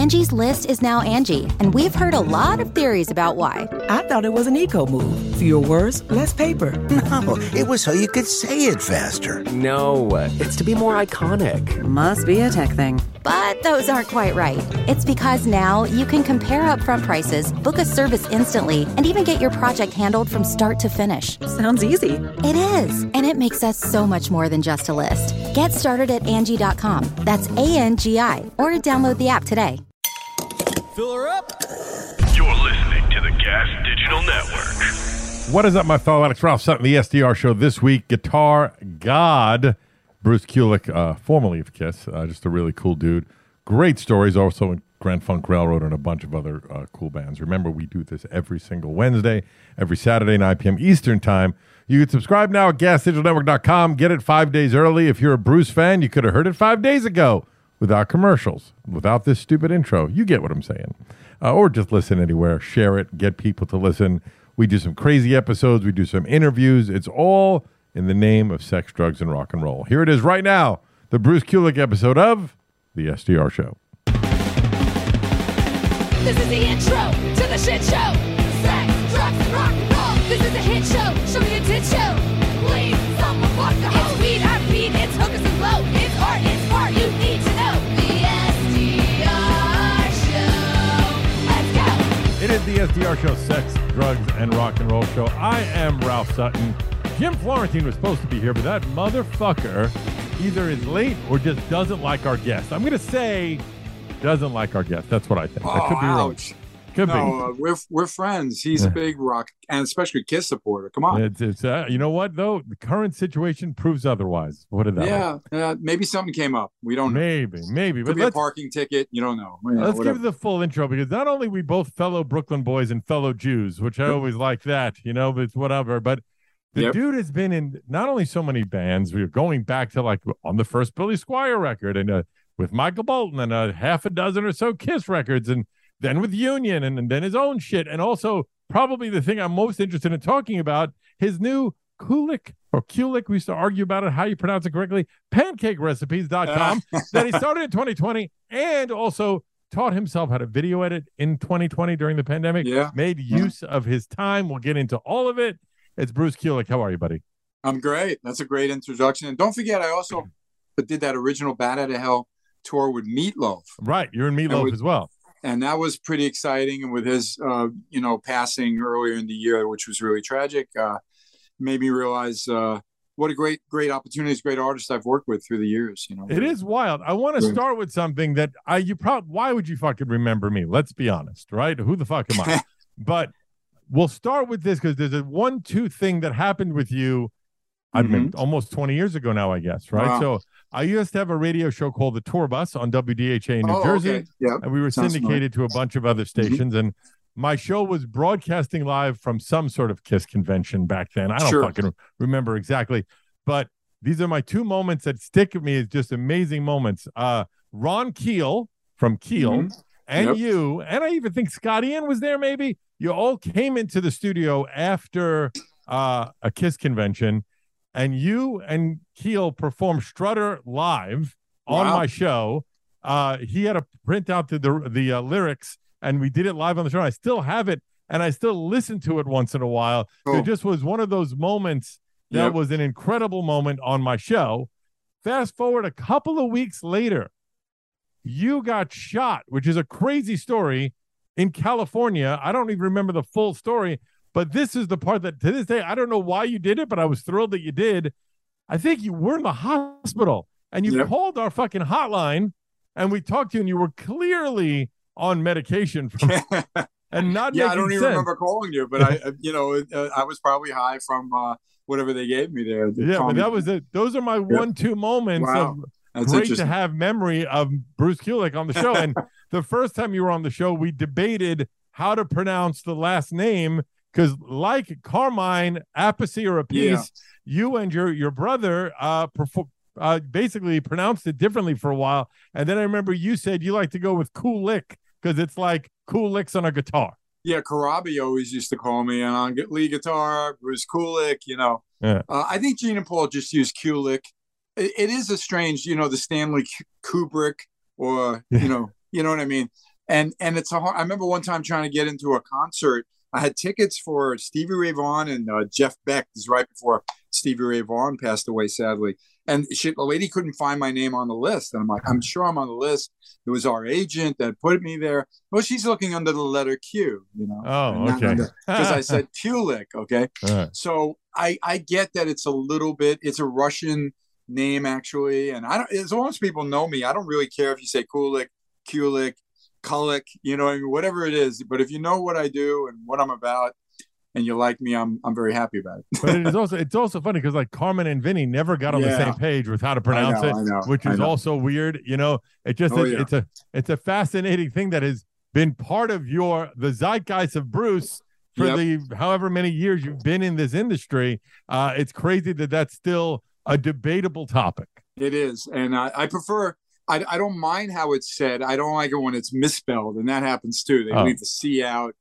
Angie's List is now Angie, and we've heard a lot of theories about why. I thought it was an eco move. Fewer words, less paper. No, it was so you could say it faster. No, it's to be more iconic. Must be a tech thing. But those aren't quite right. It's because now you can compare upfront prices, book a service instantly, and even get your project handled from start to finish. Sounds easy. It is, and it makes us so much more than just a list. Get started at Angie.com. That's ANGI, or download the app today. Fill her up. You're listening to the Gas Digital Network. What is up, my fellow addicts? Ralph Sutton, the SDR Show. This week, guitar god Bruce Kulick, formerly of Kiss, just a really cool dude. Great stories, also in Grand Funk Railroad and a bunch of other cool bands. Remember, we do this every single Wednesday, every Saturday, 9 p.m. Eastern Time. You can subscribe now at GasDigitalNetwork.com. Get it 5 days early. If you're a Bruce fan, you could have heard it 5 days ago without commercials, without this stupid intro. You get what I'm saying. Or just listen anywhere. Share it. Get people to listen. We do some crazy episodes. We do some interviews. It's all in the name of sex, drugs, and rock and roll. Here it is right now, the Bruce Kulick episode of The SDR Show. This is the intro to the shit show. Sex, drugs, and rock and roll. This is a hit show. Show me a tit show. Please, someone fuck the hoe. It's weed, I beat, it's hookers and blow. It's art, you need to know. The SDR Show. Let's go. It is the SDR Show, sex, drugs, and rock and roll show. I am Ralph Sutton. Jim Florentine was supposed to be here, but that motherfucker either is late or just doesn't like our guest. I'm going to say doesn't like our guest. That's what I think. I could be wrong. Could be. We're friends. He's a big rock and especially Kiss supporter. Come on. It's you know what though? The current situation proves otherwise. What did that? Yeah. Maybe something came up. We don't know. Maybe. Could be a parking ticket. You don't know. Let's give the full intro because not only we both fellow Brooklyn boys and fellow Jews, which I always like that. But it's whatever. But the dude has been in not only so many bands. We're going back to like on the first Billy Squier record and with Michael Bolton and a half a dozen or so Kiss records and then with Union and then his own shit. And also probably the thing I'm most interested in talking about, his new Kulick or Kulick, we used to argue about it, how you pronounce it correctly, pancakerecipes.com that he started in 2020 and also taught himself how to video edit in 2020 during the pandemic, made use of his time. We'll get into all of it. It's Bruce Kulick. How are you, buddy? I'm great. That's a great introduction. And don't forget, I also did that original Bat Out of Hell tour with Meatloaf. Right. You're in Meatloaf as well. And that was pretty exciting. And with his, passing earlier in the year, which was really tragic, made me realize what a great opportunities, great artist I've worked with through the years. It is wild. I want to start with something that why would you fucking remember me? Let's be honest, right? Who the fuck am I? But we'll start with this because there's a 1-2 thing that happened with you. I mean, almost 20 years ago now, I guess, right? Wow. So I used to have a radio show called The Tour Bus on WDHA in New Jersey. Okay. Yep. And we were syndicated to a bunch of other stations. And my show was broadcasting live from some sort of Kiss convention back then. I don't fucking remember exactly. But these are my two moments that stick with me as just amazing moments. Ron Keel from Keel and you, and I even think Scott Ian was there maybe. You all came into the studio after a Kiss convention. And you and Keel performed Strutter live on my show. He had to print out the lyrics, and we did it live on the show. I still have it, and I still listen to it once in a while. Cool. It just was one of those moments that was an incredible moment on my show. Fast forward a couple of weeks later, you got shot, which is a crazy story, in California. I don't even remember the full story. But this is the part that to this day, I don't know why you did it, but I was thrilled that you did. I think you were in the hospital and you called our fucking hotline and we talked to you and you were clearly on medication from and not I don't even remember calling you, but I was probably high from whatever they gave me there. But that was it. Those are my 1-2 moments of That's great to have memory of Bruce Kulick on the show. And the first time you were on the show, we debated how to pronounce the last name. Because like Carmine Appice or Appice, you and your brother basically pronounced it differently for a while. And then I remember you said you like to go with Cool Lick because it's like cool licks on a guitar. Yeah, Karabi always used to call me and on lead guitar, Bruce Kulick, I think Gene and Paul just used Kulick. It is a strange, the Stanley Kubrick or, you know what I mean? and it's a hard. I remember one time trying to get into a concert. I had tickets for Stevie Ray Vaughan and Jeff Beck. This is right before Stevie Ray Vaughan passed away, sadly. And the lady couldn't find my name on the list. And I'm like, I'm sure I'm on the list. It was our agent that put me there. Well, she's looking under the letter Q, you know. Oh, okay. Because I said Kulik, okay? So I get that it's a little bit, it's a Russian name, actually. And I don't, as long as people know me, I don't really care if you say Kulik, Kulik, Kulik, you know, whatever it is. But if you know what I do and what I'm about, and you like me, I'm very happy about it. But it's also funny because like Carmen and Vinny never got on the same page with how to pronounce it, which is also weird. You know, it just it's a fascinating thing that has been part of the zeitgeist of Bruce for the however many years you've been in this industry. It's crazy that that's still a debatable topic. It is, and I prefer. I don't mind how it's said. I don't like it when it's misspelled, and that happens too. They leave the C out.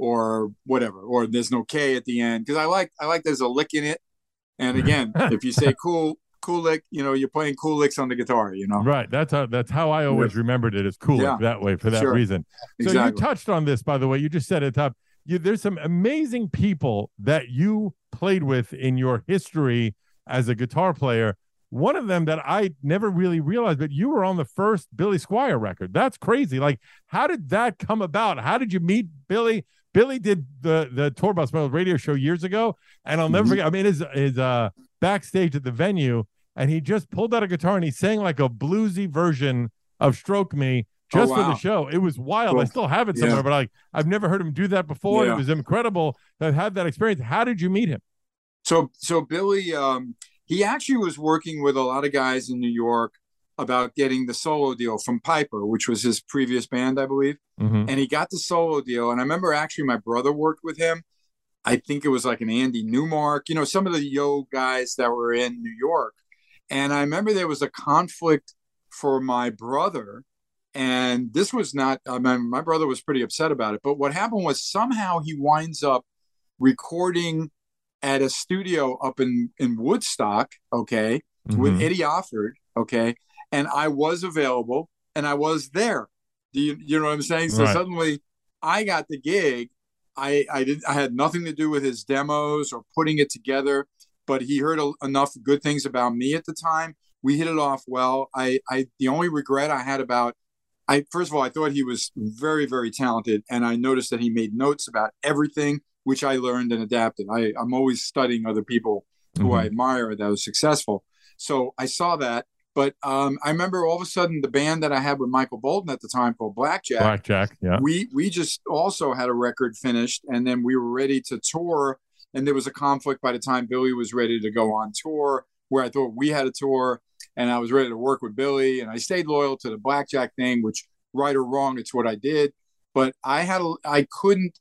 Or whatever, or there's no K at the end, because I like there's a lick in it. And again, if you say cool lick, you know, you're playing cool licks on the guitar, you know. Right. That's how I always remembered it as cool lick that way for that reason. So you touched on this, by the way. You just said it top. There's some amazing people that you played with in your history as a guitar player. One of them that I never really realized, but you were on the first Billy Squier record. That's crazy. Like, how did that come about? How did you meet Billy? Billy did the Tour Bus Battles radio show years ago, and I'll never forget. I mean, his backstage at the venue, and he just pulled out a guitar and he sang like a bluesy version of "Stroke Me" just for the show. It was wild. Cool. I still have it somewhere, but I've never heard him do that before. It was incredible to have that experience. How did you meet him? So Billy, he actually was working with a lot of guys in New York about getting the solo deal from Piper, which was his previous band, I believe. And he got the solo deal. And I remember actually my brother worked with him. I think it was like an Andy Newmark, you know, some of the Yo guys that were in New York. And I remember there was a conflict for my brother. And this was not, I mean, my brother was pretty upset about it. But what happened was somehow he winds up recording at a studio up in Woodstock, okay, with Eddie Offord, okay. And I was available and I was there. Do you know what I'm saying? So suddenly I got the gig. I had nothing to do with his demos or putting it together, but he heard enough good things about me at the time. We hit it off well. The only regret I had first of all, I thought he was very, very talented. And I noticed that he made notes about everything, which I learned and adapted. I'm always studying other people who I admire that was successful. So I saw that. But I remember all of a sudden the band that I had with Michael Bolton at the time called Blackjack, we just also had a record finished, and then we were ready to tour. And there was a conflict by the time Billy was ready to go on tour, where I thought we had a tour, and I was ready to work with Billy. And I stayed loyal to the Blackjack thing, which right or wrong, it's what I did. But I couldn't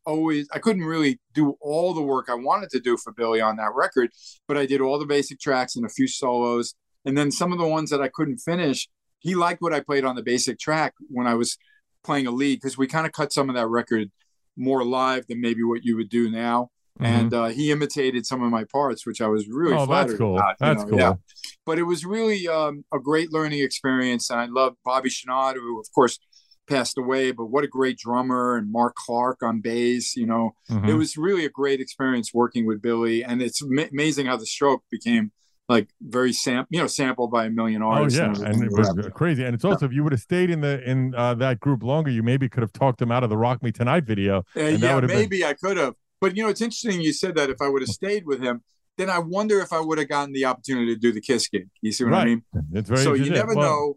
really do all the work I wanted to do for Billy on that record. But I did all the basic tracks and a few solos. And then some of the ones that I couldn't finish, he liked what I played on the basic track when I was playing a lead, because we kind of cut some of that record more live than maybe what you would do now. And he imitated some of my parts, which I was really flattered about. That's cool. Yeah. But it was really a great learning experience. And I love Bobby Chenard, who, of course, passed away, but what a great drummer, and Mark Clark on bass. You know, it was really a great experience working with Billy. And it's amazing how the Stroke became like very sampled by a million artists. And it was crazy. And it's also, if you would have stayed in that group longer, you maybe could have talked them out of the Rock Me Tonight video. Maybe I could have. But you know, it's interesting you said that. If I would have stayed with him, then I wonder if I would have gotten the opportunity to do the Kiss gig. You see what I mean? It's very so you never know.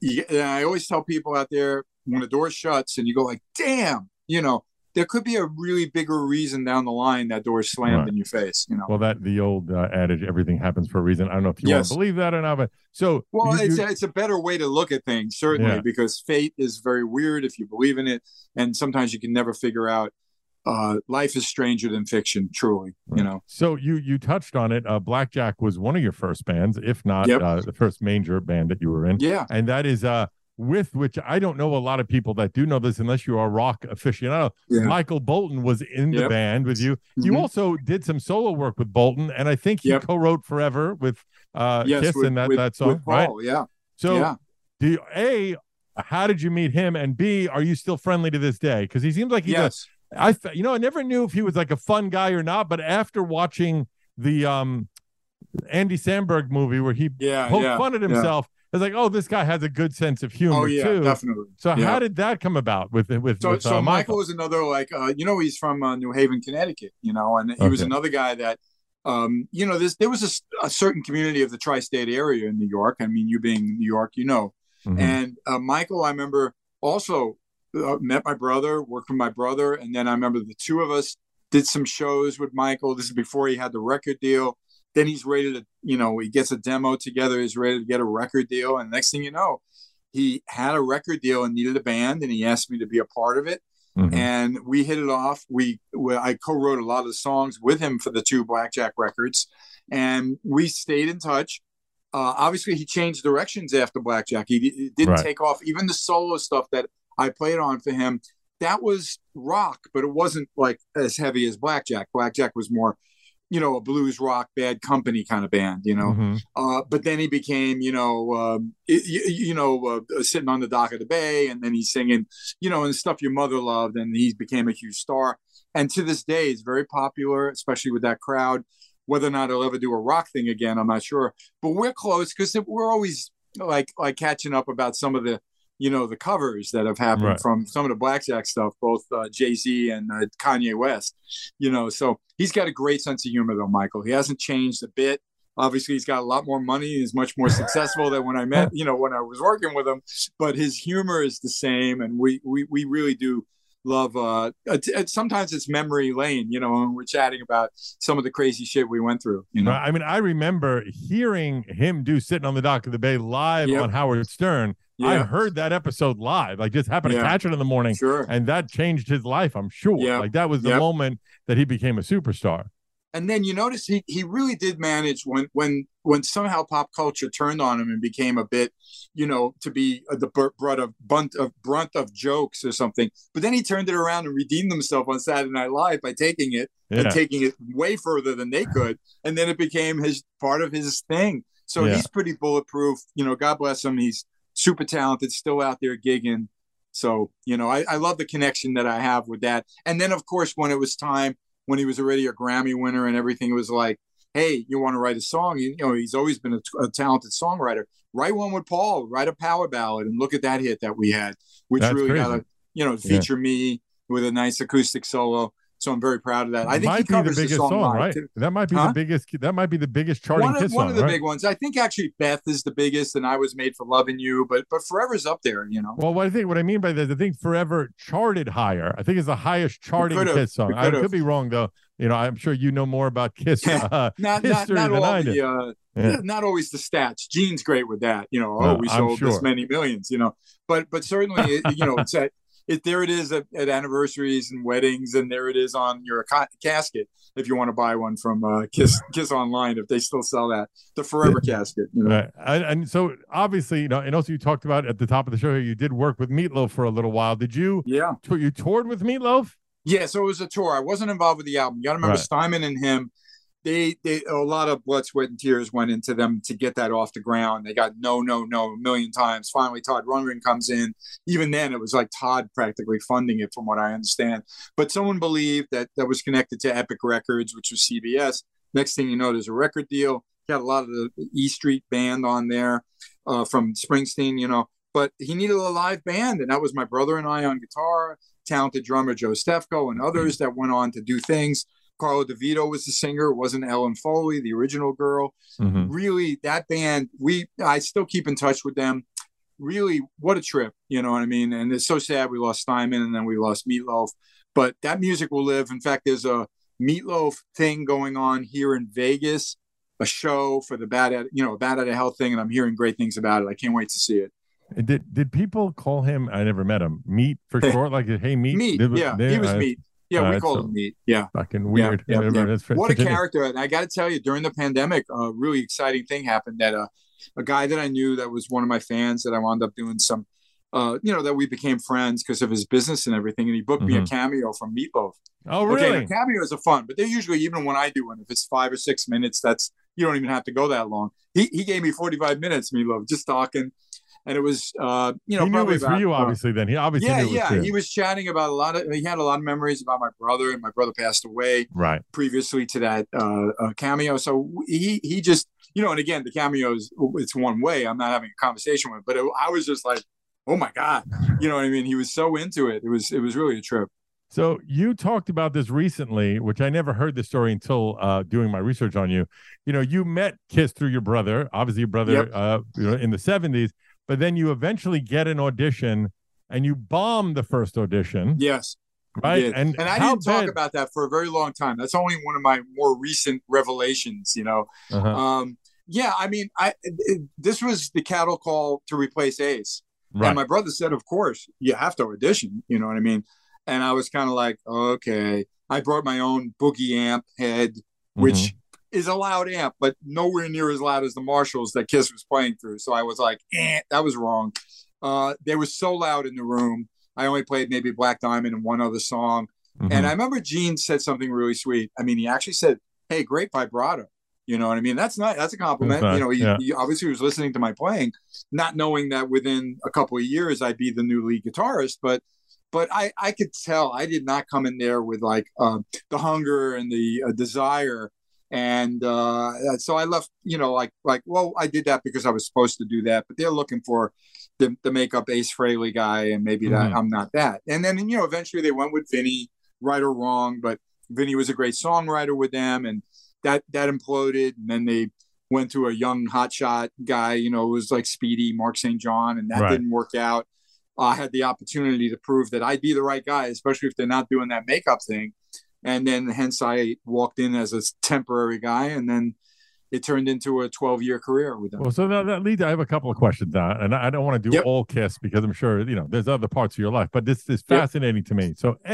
I always tell people out there, when the door shuts and you go like, damn, you know, there could be a really bigger reason down the line that door is slammed in your face, you know. Well, the old adage, everything happens for a reason. I don't know if you want to believe that or not, but so. Well, it's a better way to look at things, certainly, because fate is very weird if you believe in it. And sometimes you can never figure out. Life is stranger than fiction, truly, you know. So you touched on it. Blackjack was one of your first bands, if not the first major band that you were in. Yeah. And that is with which I don't know a lot of people that do know this unless you are a rock aficionado. Michael Bolton was in the band with you. You also did some solo work with Bolton, and I think he co-wrote Forever with Kiss and that song, with Paul, right? So how did you meet him? And B, are you still friendly to this day? Because he seems like he's yes. I never knew if he was like a fun guy or not, but after watching the Andy Samberg movie where he poked fun at himself, I was like, oh, this guy has a good sense of humor too. Definitely. So how did that come about with Michael was another, like, he's from New Haven, Connecticut, and he was another guy that, there was a certain community of the tri-state area in New York. I mean, you being New York, and Michael, I remember also met my brother, worked with my brother. And then I remember the two of us did some shows with Michael. This is before he had the record deal. Then he's ready to, he gets a demo together. He's ready to get a record deal. And next thing you know, he had a record deal and needed a band. And he asked me to be a part of it. Mm-hmm. And we hit it off. I co-wrote a lot of the songs with him for the 2 Blackjack records. And we stayed in touch. Obviously, he changed directions after Blackjack. He didn't take off. Even the solo stuff that I played on for him, that was rock, but it wasn't like as heavy as Blackjack. Blackjack was more, a blues rock, Bad Company kind of band, Mm-hmm. But then he became, sitting on the dock of the bay, and then he's singing, and stuff your mother loved, and he became a huge star. And to this day, he's very popular, especially with that crowd. Whether or not he'll ever do a rock thing again, I'm not sure. But we're close because we're always like catching up about some of the, the covers that have happened from some of the Blackjack stuff, both Jay-Z and Kanye West, so he's got a great sense of humor though, Michael. He hasn't changed a bit. Obviously he's got a lot more money. He's much more successful than when I met, when I was working with him, but his humor is the same. And we really do love, sometimes it's memory lane, when we're chatting about some of the crazy shit we went through, I mean, I remember hearing him do Sitting on the Dock of the Bay live on Howard Stern. I heard that episode live, like just happened to catch it in the morning. Sure. And that changed his life, I'm sure. Like that was the moment that he became a superstar. And then you notice he really did manage when somehow pop culture turned on him and became a bit, to be the brunt of jokes or something. But then he turned it around and redeemed himself on Saturday Night Live by taking it and taking it way further than they could. And then it became part of his thing. So he's pretty bulletproof. God bless him. He's super talented, still out there gigging. So, I love the connection that I have with that. And then, of course, when it was time, when he was already a Grammy winner and everything, it was like, hey, you want to write a song? He's always been a talented songwriter. Write one with Paul, write a power ballad, and look at that hit that we had, which That's really crazy. Got feature me with a nice acoustic solo. So I'm very proud of that. I think he covers the song right? Too. That might be the biggest. That might be the biggest charting Kiss song. One of the big ones. I think actually Beth is the biggest, and I Was Made for Loving You. But Forever's up there. Well, what I mean by that, I think Forever charted higher. I think it's the highest charting Kiss song. I could be wrong though. I'm sure you know more about Kiss history than I do. Not always the stats. Gene's great with that. We sold this many millions. But certainly, it's there it is at anniversaries and weddings, and there it is on your casket if you want to buy one from Kiss Online, if they still sell that, the Forever casket. Right. And so obviously, and also you talked about at the top of the show, you did work with Meat Loaf for a little while. Did you? Yeah. You toured with Meat Loaf? Yeah, so it was a tour. I wasn't involved with the album. You got to remember Steinman and him. They a lot of blood, sweat, and tears went into them to get that off the ground. They got no a million times. Finally, Todd Rundgren comes in. Even then, it was like Todd practically funding it, from what I understand. But someone believed that was connected to Epic Records, which was CBS. Next thing you know, there's a record deal. Got a lot of the E Street Band on there from Springsteen, But he needed a live band, and that was my brother and I on guitar, talented drummer Joe Stefko, and others that went on to do things. Carlo DeVito was the singer. It wasn't Ellen Foley, the original girl. Mm-hmm. Really, that band, I still keep in touch with them. Really, what a trip, you know what I mean? And it's so sad we lost Steinman and then we lost Meat Loaf. But that music will live. In fact, there's a Meat Loaf thing going on here in Vegas, a show for the Bad Out of Hell thing, and I'm hearing great things about it. I can't wait to see it. Did people call him, I never met him, Meat for short? Like, hey, Meat? Meat, he was Meat. Yeah, we called him Meat. Yeah. Fucking weird. Yeah. What a character. And I got to tell you, during the pandemic, a really exciting thing happened that a guy that I knew that was one of my fans that I wound up doing some, that we became friends because of his business and everything. And he booked me a cameo from Meat Loaf. Oh, really? Okay, cameos are fun, but they're usually, even when I do one, if it's 5 or 6 minutes, you don't even have to go that long. He gave me 45 minutes, Meat Loaf, just talking. And it was, he knew it was for you, obviously. Then he obviously knew it was for you. He was chatting about he had a lot of memories about my brother, and my brother passed away previously to that cameo. So he just, and again, the cameos, it's one way. I'm not having a conversation with him, but I was just like, oh my God, you know what I mean? He was so into it. It was really a trip. So you talked about this recently, which I never heard the story until doing my research on you. You met Kiss through your brother, obviously your brother, in the 70s. But then you eventually get an audition, and you bomb the first audition. Yes, right. And I didn't talk about that for a very long time. That's only one of my more recent revelations. Yeah, I mean, this was the cattle call to replace Ace, and my brother said, "Of course, you have to audition." You know what I mean? And I was kind of like, "Okay." I brought my own Boogie amp head, which is a loud amp, but nowhere near as loud as the Marshalls that Kiss was playing through. So I was like, that was wrong. They were so loud in the room. I only played maybe Black Diamond and one other song. And I remember Gene said something really sweet. I mean, he actually said, "Hey, great vibrato." You know what I mean? That's a compliment. He obviously was listening to my playing, not knowing that within a couple of years I'd be the new lead guitarist. But I could tell I did not come in there with like the hunger and the desire. And so I left, well, I did that because I was supposed to do that, but they're looking for the makeup Ace Frehley guy, and maybe that I'm not that. And then, eventually they went with Vinny, right or wrong, but Vinny was a great songwriter with them, and that imploded. And then they went to a young hotshot guy, it was like Speedy, Mark St. John, and that didn't work out. I had the opportunity to prove that I'd be the right guy, especially if they're not doing that makeup thing. And then hence I walked in as a temporary guy, and then it turned into a 12-year career with them. Well, so that leads, I have a couple of questions now, and I don't want to do all Kiss because I'm sure, there's other parts of your life, but this is fascinating to me. So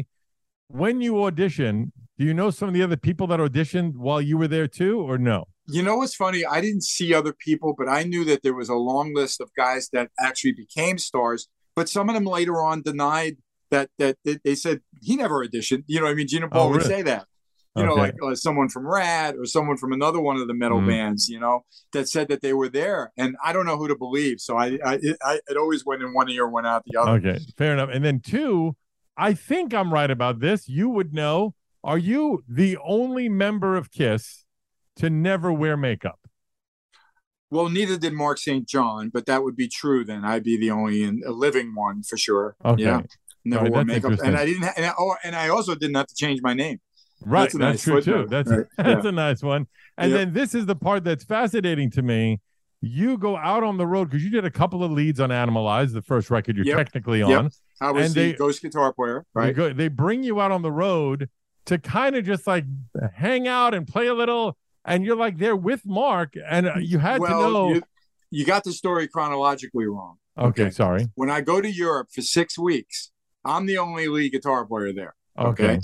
when you audition, do you know some of the other people that auditioned while you were there too, or no? What's funny? I didn't see other people, but I knew that there was a long list of guys that actually became stars, but some of them later on denied that they said he never auditioned. You know what I mean? Gene and Paul would say that. Like someone from Rad or someone from another one of the metal bands, that said that they were there. And I don't know who to believe. So it always went in one ear, went out the other. Okay, fair enough. And then two, I think I'm right about this. You would know. Are you the only member of Kiss to never wear makeup? Well, neither did Mark St. John, but that would be true then. I'd be the only living one for sure. Okay. Yeah. Never wore makeup, and I didn't. And I also didn't have to change my name. Right, that's true too. That's a nice one. And then this is the part that's fascinating to me. You go out on the road because you did a couple of leads on Animalize, the first record you're technically on. I was the ghost guitar player. Right. They bring you out on the road to kind of just like hang out and play a little, and you're like there with Mark, and you had to know. You got the story chronologically wrong. Okay, sorry. When I go to Europe for 6 weeks, I'm the only lead guitar player there. Okay.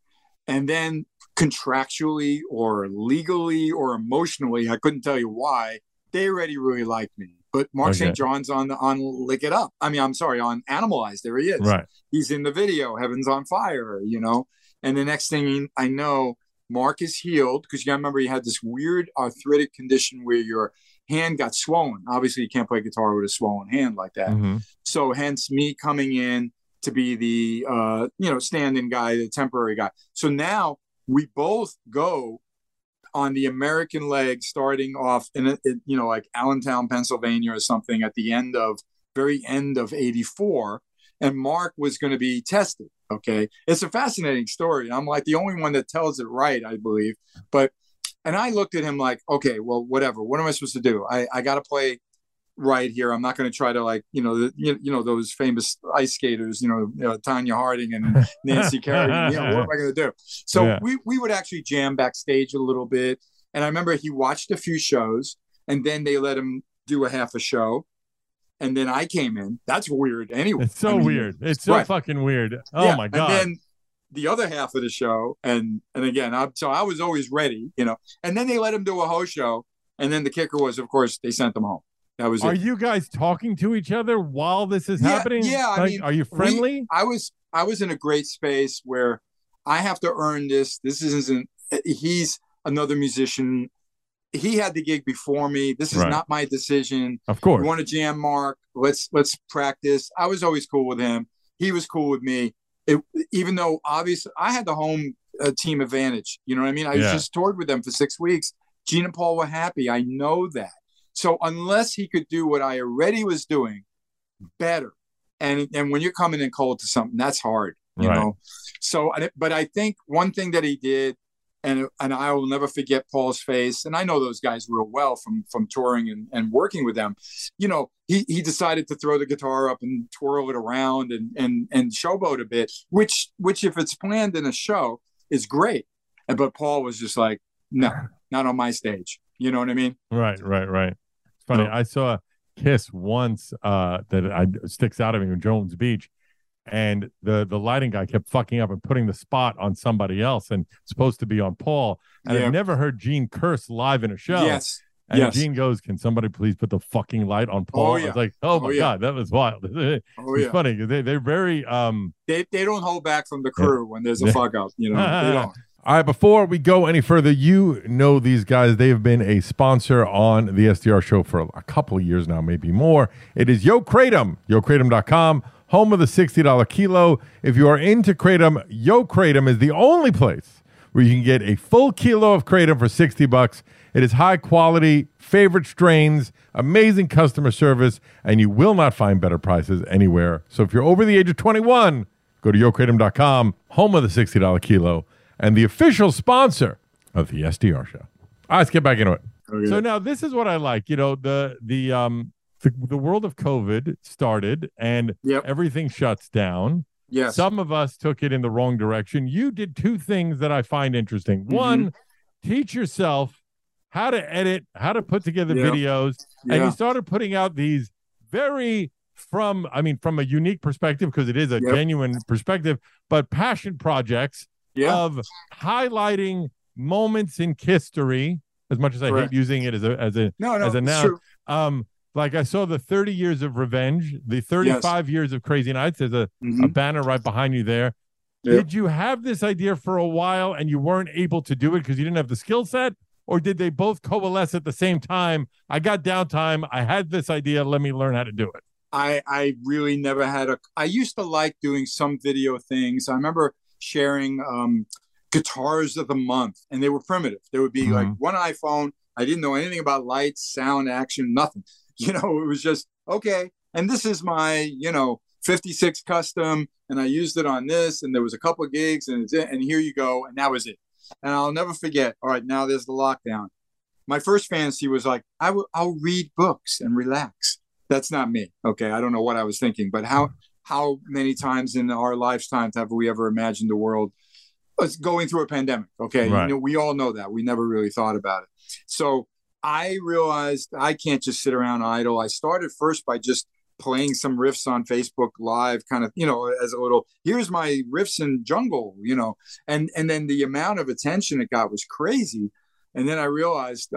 And then contractually or legally or emotionally, I couldn't tell you why, they already really liked me. But Mark St. John's on Lick It Up. I mean, I'm sorry, on Animalize. There he is. Right. He's in the video, Heaven's on Fire, And the next thing I know, Mark is healed because you got to remember he had this weird arthritic condition where your hand got swollen. Obviously, you can't play guitar with a swollen hand like that. So hence me coming in to be the stand-in guy, the temporary guy. So now we both go on the American leg, starting off in like Allentown, Pennsylvania, or something at the very end of '84, and Mark was going to be tested. Okay, it's a fascinating story. I'm like the only one that tells it right, I believe. And I looked at him like, okay, well, whatever. What am I supposed to do? I got to play right here. I'm not going to try to those famous ice skaters, Tanya Harding and Nancy Kerrigan. What am I going to do? So we would actually jam backstage a little bit. And I remember he watched a few shows, and then they let him do a half a show. And then I came in. That's weird anyway. It's so weird. It's so fucking weird. Oh my God. And then the other half of the show. And again, so I was always ready, and then they let him do a whole show. And then the kicker was, of course, they sent him home. That was it. Are you guys talking to each other while this is happening? Yeah. I mean, are you friendly? I was in a great space where I have to earn this. This isn't, he's another musician. he had the gig before me. This is not my decision. Of course. You want to jam, Mark? Let's practice. I was always cool with him. He was cool with me. Even though obviously I had the home team advantage. You know what I mean? I just toured with them for 6 weeks. Gene and Paul were happy. I know that. So unless he could do what I already was doing better, and when you're coming in cold to something, that's hard, you know? So, but I think one thing that he did, and I will never forget Paul's face. And I know those guys real well from touring and working with them. You know, he decided to throw the guitar up and twirl it around and showboat a bit, which if it's planned in a show is great. But Paul was just like, no, not on my stage. You know what I mean? Right. It's funny. I saw Kiss once that sticks out of me in Jones Beach. And the lighting guy kept fucking up and putting the spot on somebody else and supposed to be on Paul. And I've never heard Gene curse live in a show. Yes. And Gene goes, "Can somebody please put the fucking light on Paul?" I was like, "Oh my God, that was wild." It's funny because they're very they don't hold back from the crew when there's a fuck up. You know, they don't. All right, before we go any further, you know these guys. They've been a sponsor on the SDR show for a couple of years now, maybe more. It is Yo Kratom, YoKratom.com. Home of the $60 kilo. If you are into Kratom, Yo Kratom is the only place where you can get a full kilo of Kratom for $60. It is high quality, favorite strains, amazing customer service, and you will not find better prices anywhere. So if you're over the age of 21, go to YoKratom.com, home of the $60 kilo, and the official sponsor of the SDR show. All right, let's get back into it. Okay. So now this is what I like. You know, the world of COVID started and everything shuts down. Yes. Some of us took it in the wrong direction. You did two things that I find interesting. Mm-hmm. One, teach yourself how to edit, how to put together videos. And you started putting out these from a unique perspective, because it is a genuine perspective, but passion projects of highlighting moments in history, as much as I hate using it as a noun. Like I saw the 30 years of revenge, the 35 years of Crazy Nights. There's a banner right behind you there. Yep. Did you have this idea for a while and you weren't able to do it because you didn't have the skill set? Or did they both coalesce at the same time? I got downtime. I had this idea. Let me learn how to do it. I really never had I used to like doing some video things. I remember sharing guitars of the month, and they were primitive. There would be like one iPhone. I didn't know anything about lights, sound, action, nothing. You know, it was just, okay. And this is my, 56 custom, and I used it on this, and there was a couple of gigs, and here you go. And that was it. And I'll never forget. All right, now there's the lockdown. My first fantasy was like, I'll read books and relax. That's not me. Okay. I don't know what I was thinking, but how many times in our lifetimes have we ever imagined the world was going through a pandemic? Okay. Right. We all know that. We never really thought about it. So I realized I can't just sit around idle. I started first by just playing some riffs on Facebook Live, kind of, as a little, here's my riffs in jungle, and then the amount of attention it got was crazy. And then I realized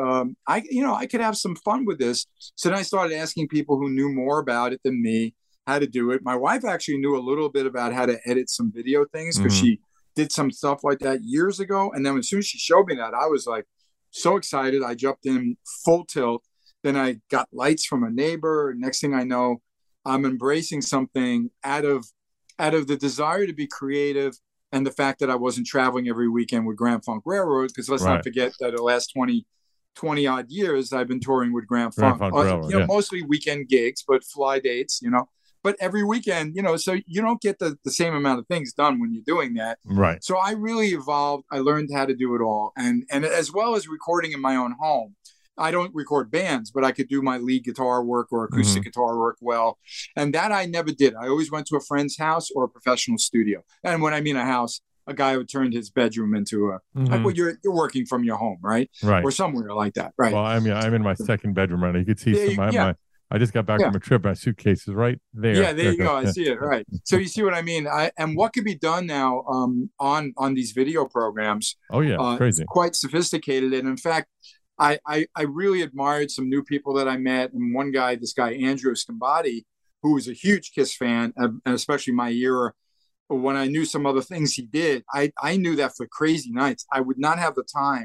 I could have some fun with this. So then I started asking people who knew more about it than me how to do it. My wife actually knew a little bit about how to edit some video things because she did some stuff like that years ago. And then as soon as she showed me that, I was like, so excited. I jumped in full tilt. Then I got lights from a neighbor. Next thing I know, I'm embracing something out of the desire to be creative and the fact that I wasn't traveling every weekend with Grand Funk Railroad, because let's not forget that the last 20 odd years I've been touring with Grand Funk Railroad, mostly weekend gigs, but fly dates, but every weekend, so you don't get the same amount of things done when you're doing that. Right. So I really evolved. I learned how to do it all. And as well as recording in my own home. I don't record bands, but I could do my lead guitar work or acoustic guitar work well. And that I never did. I always went to a friend's house or a professional studio. And when I mean a house, a guy who turned his bedroom into a, like, well, you're working from your home, right? Right. Or somewhere like that, right? Well, I'm in my second bedroom right now. You could see I just got back from a trip. My suitcase is right there. Yeah, there you go. I see it. Right. So you see what I mean? And what could be done now on these video programs? Oh, yeah. Crazy. It's quite sophisticated. And in fact, I really admired some new people that I met. And one guy, this guy, Andrew Scambati, who was a huge Kiss fan, and especially my era, when I knew some other things he did, I knew that for Crazy Nights, I would not have the time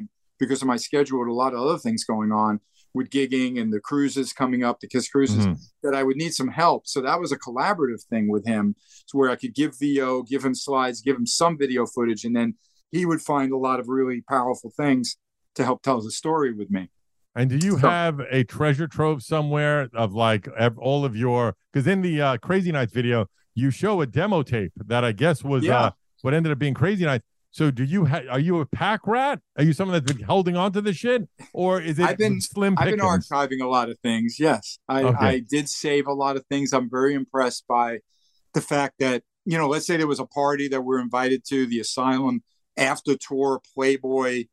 because of my schedule with a lot of other things going on with gigging and the cruises coming up, the Kiss cruises, that I would need some help. So that was a collaborative thing with him, to where I could give VO, give him slides, give him some video footage, and then he would find a lot of really powerful things to help tell the story with me. And do you have a treasure trove somewhere of like all of your, because in the Crazy Nights video, you show a demo tape that I guess was what ended up being Crazy Nights. So do you are you a pack rat? Are you someone that's been holding on to the shit? Or is it slim pickings? I've been archiving a lot of things. Yes. I did save a lot of things. I'm very impressed by the fact that, you know, let's say there was a party that we're invited to, the Asylum after tour Playboy,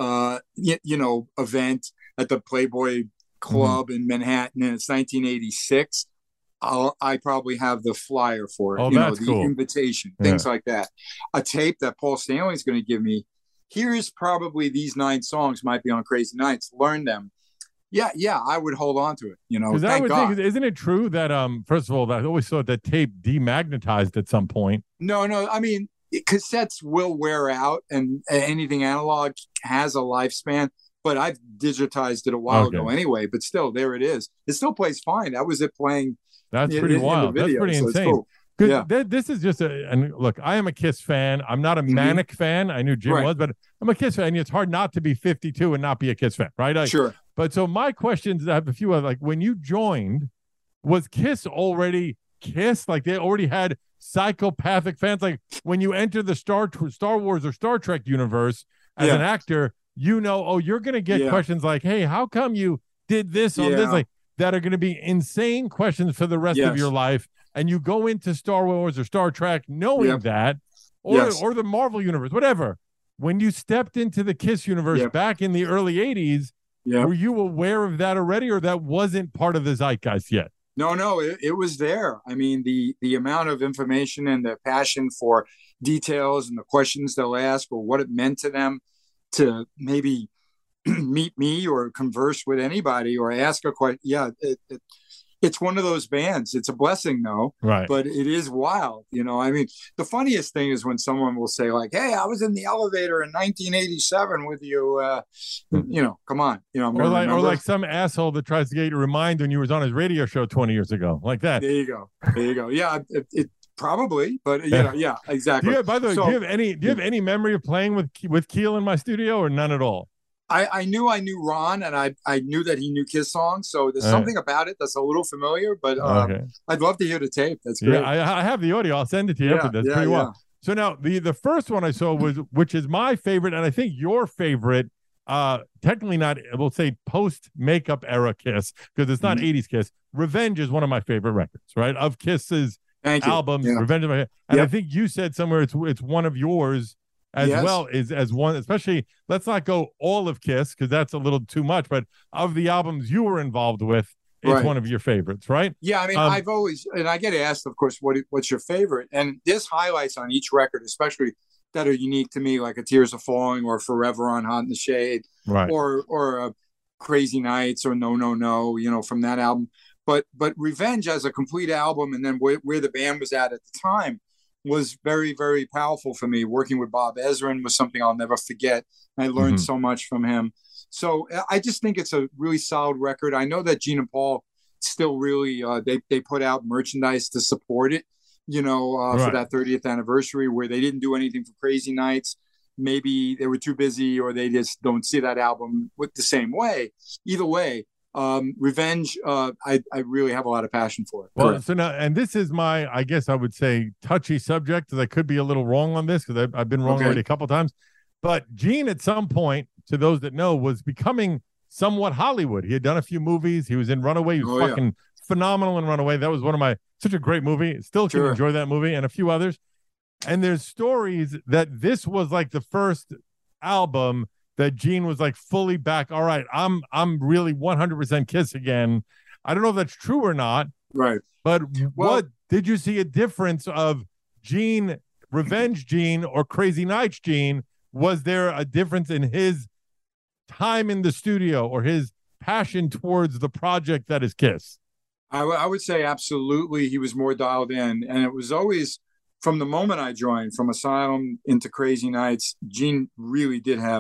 event at the Playboy Club in Manhattan, and it's 1986. I probably have the flyer for it, the invitation, things like that. A tape that Paul Stanley's going to give me. Here's probably these 9 songs might be on Crazy Nights. Learn them. Yeah, I would hold on to it. You know, thank God. Isn't it true that first of all, I always thought that tape demagnetized at some point? No. I mean, cassettes will wear out, and anything analog has a lifespan. But I've digitized it a while ago anyway. But still, there it is. It still plays fine. That was it playing. That's pretty wild. That's pretty insane. Cool. This is just and look, I am a Kiss fan. I'm not a Manic fan. I knew Jim was, but I'm a Kiss fan. It's hard not to be 52 and not be a Kiss fan, right? Sure. But so my questions, I have a few. Like, when you joined, was Kiss already Kiss? Like, they already had psychopathic fans? Like, when you enter the Star Wars or Star Trek universe as an actor, you're going to get questions like, hey, how come you did this on this? Like, that are going to be insane questions for the rest of your life. And you go into Star Wars or Star Trek knowing that, or the Marvel universe, whatever. When you stepped into the Kiss universe back in the early 80s, were you aware of that already, or that wasn't part of the zeitgeist yet? No, it was there. I mean, the amount of information and the passion for details and the questions they'll ask, or what it meant to them to maybe meet me or converse with anybody or ask a question. It's one of those bands. It's a blessing, though. Right. But it is wild. You know, I mean, the funniest thing is when someone will say, like, hey, I was in the elevator in 1987 with you. Come on. You know, or like some asshole that tries to get you to remind when you was on his radio show 20 years ago, like that. There you go. Yeah, it probably, but exactly. By the way, do you have any memory of playing with Keel in my studio, or none at all? I knew Ron, and I knew that he knew Kiss songs, so there's something about it that's a little familiar, but I'd love to hear the tape. That's great. Yeah, I have the audio. I'll send it to you after this. Pretty well. So now the first one I saw was, which is my favorite, and I think your favorite, technically not, we'll say post-makeup era Kiss, because it's not 80s Kiss. Revenge is one of my favorite records, right? Of Kiss's albums. Revenge is and I think you said somewhere it's one of yours as well, as one, especially, let's not go all of Kiss because that's a little too much, but of the albums you were involved with, it's one of your favorites, right? Yeah, I mean, I've always, and I get asked, of course, what's your favorite? And there's highlights on each record, especially that are unique to me, like a Tears Are Falling or Forever on Hot in the Shade, or Crazy Nights or No, you know, from that album. But Revenge as a complete album, and then where the band was at the time, was very, very powerful for me. Working with Bob Ezrin was something I'll never forget. I learned so much from him. So I just think it's a really solid record. I know that Gene and Paul still really, they put out merchandise to support it, you know, for that 30th anniversary, where they didn't do anything for Crazy Nights. Maybe they were too busy, or they just don't see that album with the same way. Either way, Revenge, I really have a lot of passion for it. Well, so now, and this is my, I guess I would say, touchy subject, because I could be a little wrong on this, because I've been wrong already a couple of times. But Gene, at some point, to those that know, was becoming somewhat Hollywood. He had done a few movies. He was in Runaway. He was fucking phenomenal in Runaway. That was such a great movie. Still can enjoy that movie, and a few others. And there's stories that this was like the first album that Gene was like fully back. All right, I'm really 100% Kiss again. I don't know if that's true or not. Right. But what did you see a difference of Gene, Revenge Gene, or Crazy Nights Gene? Was there a difference in his time in the studio or his passion towards the project that is Kiss? I would say absolutely. He was more dialed in, and it was always, from the moment I joined, from Asylum into Crazy Nights, Gene really did have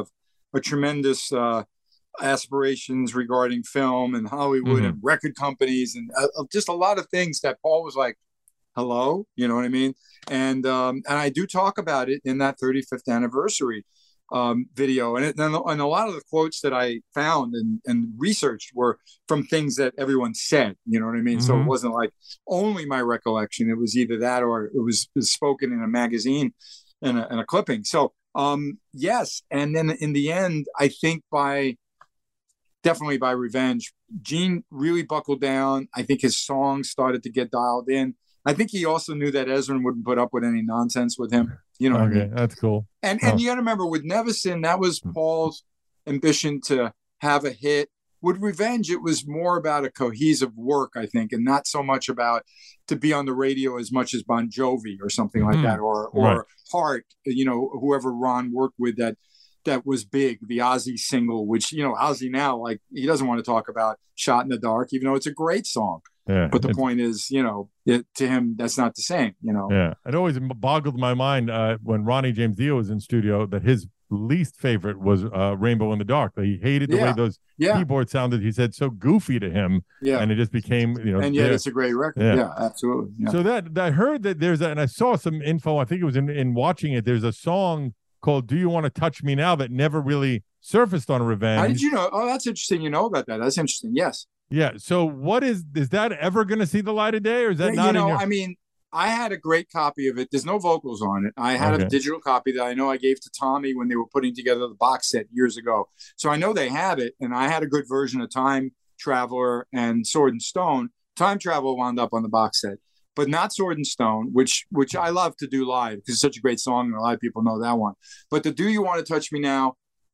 a tremendous aspirations regarding film and Hollywood and record companies and just a lot of things that Paul was like, hello, you know what I mean? And I do talk about it in that 35th anniversary video. And a lot of the quotes that I found and researched were from things that everyone said, you know what I mean? So it wasn't like only my recollection. It was either that or it was spoken in a magazine and a clipping. So yes. And then in the end, I think definitely by Revenge, Gene really buckled down. I think his songs started to get dialed in. I think he also knew that Ezrin wouldn't put up with any nonsense with him. You know what I mean? That's cool. And you got to remember, with Neverson, that was Paul's ambition to have a hit. With Revenge, it was more about a cohesive work, I think, and not so much about to be on the radio as much as Bon Jovi or something like that, or Heart, you know, whoever Ron worked with that was big, the Ozzy single, which, you know, Ozzy now, like, he doesn't want to talk about Shot in the Dark, even though it's a great song. Yeah, but the point is, you know, to him, that's not the same, you know. Yeah, it always boggled my mind when Ronnie James Dio was in studio that his least favorite was Rainbow in the Dark. He hated the way those keyboards sounded. He said so goofy to him, and it just became, you know. And yet it's a great record. Yeah, absolutely. Yeah. So that I heard that there's and I saw some info. I think it was in watching it. There's a song called "Do You Want to Touch Me Now" that never really surfaced on Revenge. How did you know? Oh, that's interesting. You know about that. That's interesting. Yes. Yeah. So what is that ever going to see the light of day, or is that not? You know, I mean, I had a great copy of it. There's no vocals on it. I had a digital copy that I know I gave to Tommy when they were putting together the box set years ago. So I know they have it, and I had a good version of Time Traveler and Sword and Stone. Time Traveler wound up on the box set, but not Sword and Stone, which I love to do live because it's such a great song, and a lot of people know that one. But the Do You Want to Touch Me Now?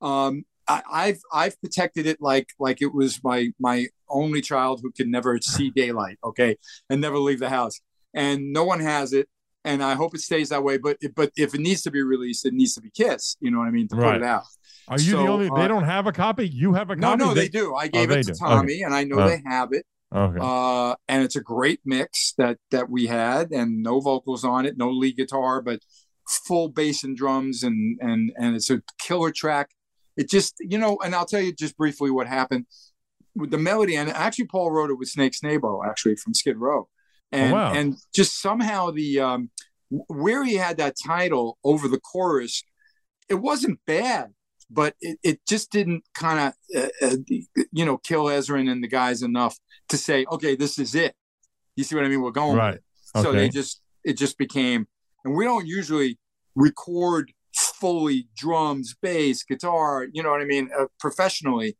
I've protected it like it was my only child who could never see daylight, okay, and never leave the house. And no one has it, and I hope it stays that way. But if it needs to be released, it needs to be Kiss. You know what I mean? To put it out. Are you the only? They don't have a copy. You have a copy. No, they do. I gave it to Tommy, and I know they have it. Okay. And it's a great mix that we had, and no vocals on it, no lead guitar, but full bass and drums, and it's a killer track. It just, you know, and I'll tell you just briefly what happened with the melody. And actually, Paul wrote it with Snake Snabo, actually, from Skid Row. And and just somehow the where he had that title over the chorus, it wasn't bad, but it just didn't kind of, you know, kill Ezrin and the guys enough to say, okay, this is it. You see what I mean? We're going with it. Okay. So it just became, and we don't usually record fully drums, bass, guitar, you know what I mean, professionally.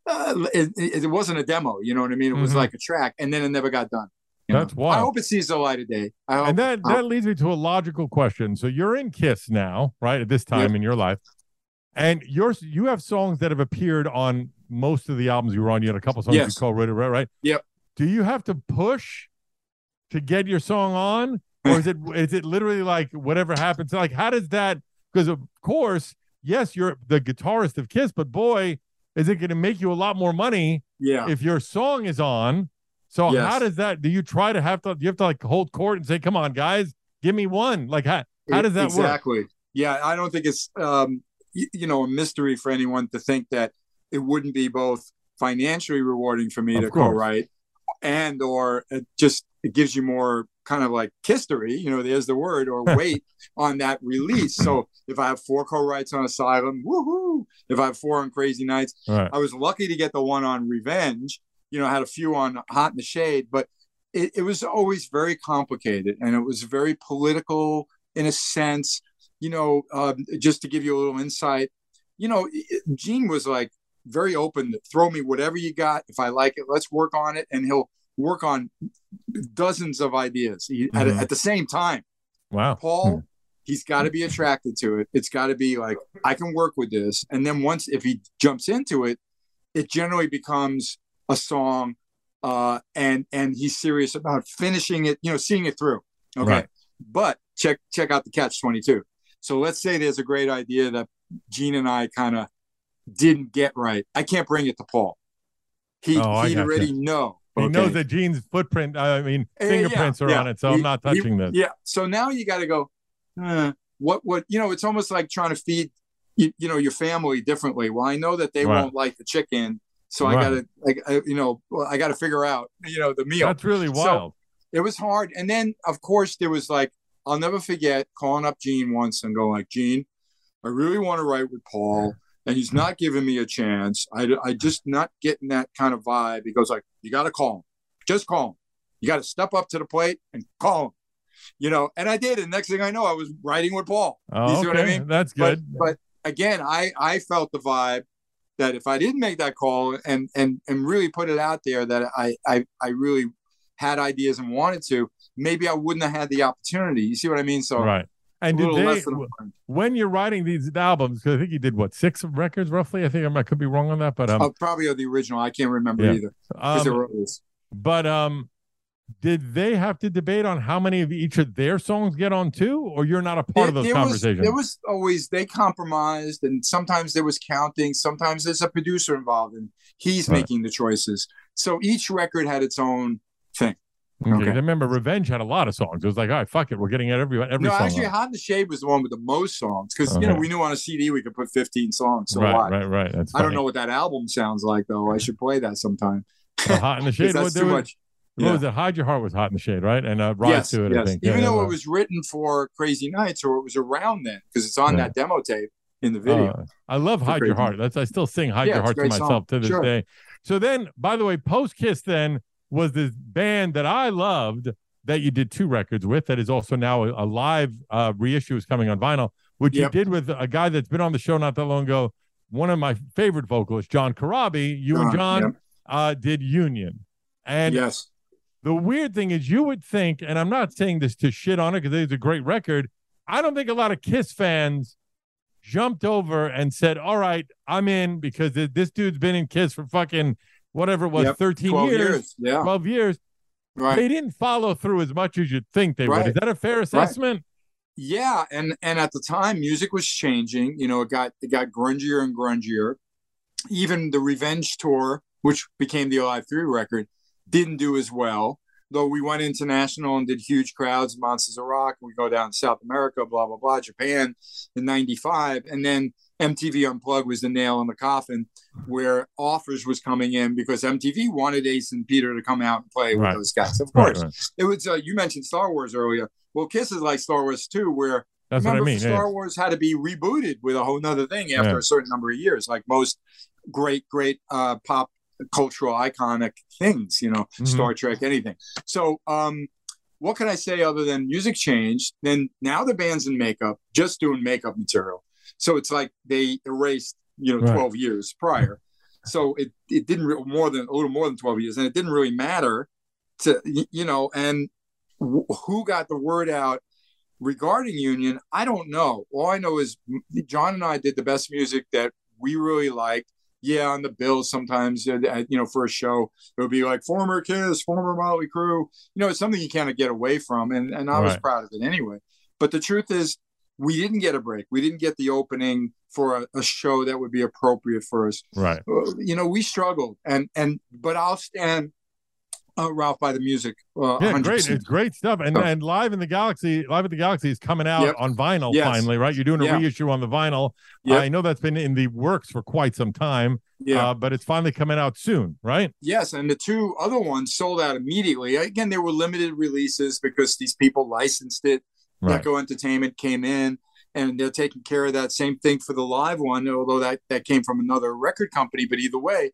It wasn't a demo, you know what I mean? It was like a track, and then it never got done. That's wild. I hope it sees the light of day. And that leads me to a logical question. So you're in Kiss now, right, at this time in your life, and you have songs that have appeared on most of the albums you were on. You had a couple songs you co-wrote, right? Yep. Do you have to push to get your song on, or is it literally like whatever happens? Like, how does that? Because of course, yes, you're the guitarist of Kiss, but boy, is it going to make you a lot more money if your song is on. So how does that? Do you try to have to? You have to like hold court and say, "Come on, guys, give me one." Like how does that work? Exactly. Yeah, I don't think it's you know, a mystery for anyone to think that it wouldn't be both financially rewarding for me to co-write and or it gives you more kind of like history, you know, there's the word, or weight on that release. So if I have 4 co-writes on Asylum, woohoo! If I have 4 on Crazy Nights, I was lucky to get the one on Revenge. You know, I had a few on Hot in the Shade, but it was always very complicated, and it was very political in a sense. You know, just to give you a little insight, you know, Gene was like very open to throw me whatever you got. If I like it, let's work on it. And he'll work on dozens of ideas at the same time. Wow. Paul, he's got to be attracted to it. It's got to be like, I can work with this. And then if he jumps into it, it generally becomes a song and he's serious about finishing it, you know, seeing it through. Okay. Right. But check out the catch-22. So let's say there's a great idea that Gene and I kind of didn't get right. I can't bring it to Paul. He'd already know. He knows that Gene's footprint, fingerprints are on it, so I'm not touching this. Yeah. So now you got to go, what, you know, it's almost like trying to feed your family differently. Well, I know that they Right. won't like the chicken, so Right. I gotta figure out, the meal. That's really wild. So it was hard. And then, of course, there was like, I'll never forget calling up Gene once and going like, Gene, I really want to write with Paul, and he's not giving me a chance. I just not getting that kind of vibe. He goes like, you got to call him. Just call him. You got to step up to the plate and call him. And I did. And next thing I know, I was writing with Paul. Oh, You see what I mean? That's good. But again, I felt the vibe that if I didn't make that call and really put it out there that I really had ideas and wanted to, maybe I wouldn't have had the opportunity. You see what I mean? So Right. And did little they, lesson learned. when you're writing these albums, because I think you did, 6 records roughly? I think I could be wrong on that, but probably the original. I can't remember either. Because there were others. But did they have to debate on how many of each of their songs get on too, or you're not a part of those conversations? There was always, they compromised, and sometimes there was counting. Sometimes there's a producer involved, and he's making the choices. So each record had its own thing. Okay. I remember Revenge had a lot of songs. It was like, all right, fuck it, we're getting every no, song. Actually, on. Hot in the Shade was the one with the most songs because we knew on a CD we could put 15 songs. So right. That's I don't know what that album sounds like though. I should play that sometime. Hot in the Shade. That's too much. What was it? Hide Your Heart was Hot in the Shade, right? And Rise to It, I think. Even though it was written for Crazy Nights, or it was around then, because it's on that demo tape in the video. I love Hide Your Heart. I still sing Hide Your Heart to myself to this day. So then, by the way, Post Kiss then was this band that I loved that you did 2 records with, that is also now a live reissue is coming on vinyl, which you did with a guy that's been on the show not that long ago, one of my favorite vocalists, John Corabi. You and John did Union. And the weird thing is, you would think, and I'm not saying this to shit on it because it's a great record, I don't think a lot of Kiss fans jumped over and said, all right, I'm in, because this dude's been in Kiss for fucking whatever it was, 13 years, 12 years. Right. They didn't follow through as much as you'd think they would. Is that a fair assessment? Yeah, and at the time, music was changing. It got grungier and grungier. Even the Revenge tour, which became the Alive 3 record, didn't do as well. Though we went international and did huge crowds, Monsters of Rock. We go down to South America, blah, blah, blah, Japan in 95. And then MTV Unplugged was the nail in the coffin, where offers was coming in because MTV wanted Ace and Peter to come out and play with those guys. Of course. It was, you mentioned Star Wars earlier. Well, Kiss is like Star Wars 2, where that's what I mean. Star Wars had to be rebooted with a whole nother thing after a certain number of years, like most great pop cultural iconic things, Star Trek, anything. So what can I say other than music changed? Then now the band's in makeup, just doing makeup material. So it's like they erased, 12 years prior. So it didn't a little more than 12 years, and it didn't really matter to, and who got the word out regarding Union, I don't know. All I know is John and I did the best music that we really liked. Yeah, on the bills sometimes, for a show, it would be like former Kiss, former Motley Crue. It's something you kind of get away from, and I was proud of it anyway. But the truth is, we didn't get a break. We didn't get the opening for a show that would be appropriate for us. Right. We struggled, but I'll stand Ralph by the music. 100%. Great. It's great stuff. And Live at the Galaxy is coming out on vinyl finally, right? You're doing a reissue on the vinyl. I know that's been in the works for quite some time. But it's finally coming out soon, right? Yes, and the 2 other ones sold out immediately. Again, they were limited releases because these people licensed it. Echo Entertainment came in, and they're taking care of that. Same thing for the live one, although that came from another record company. But either way,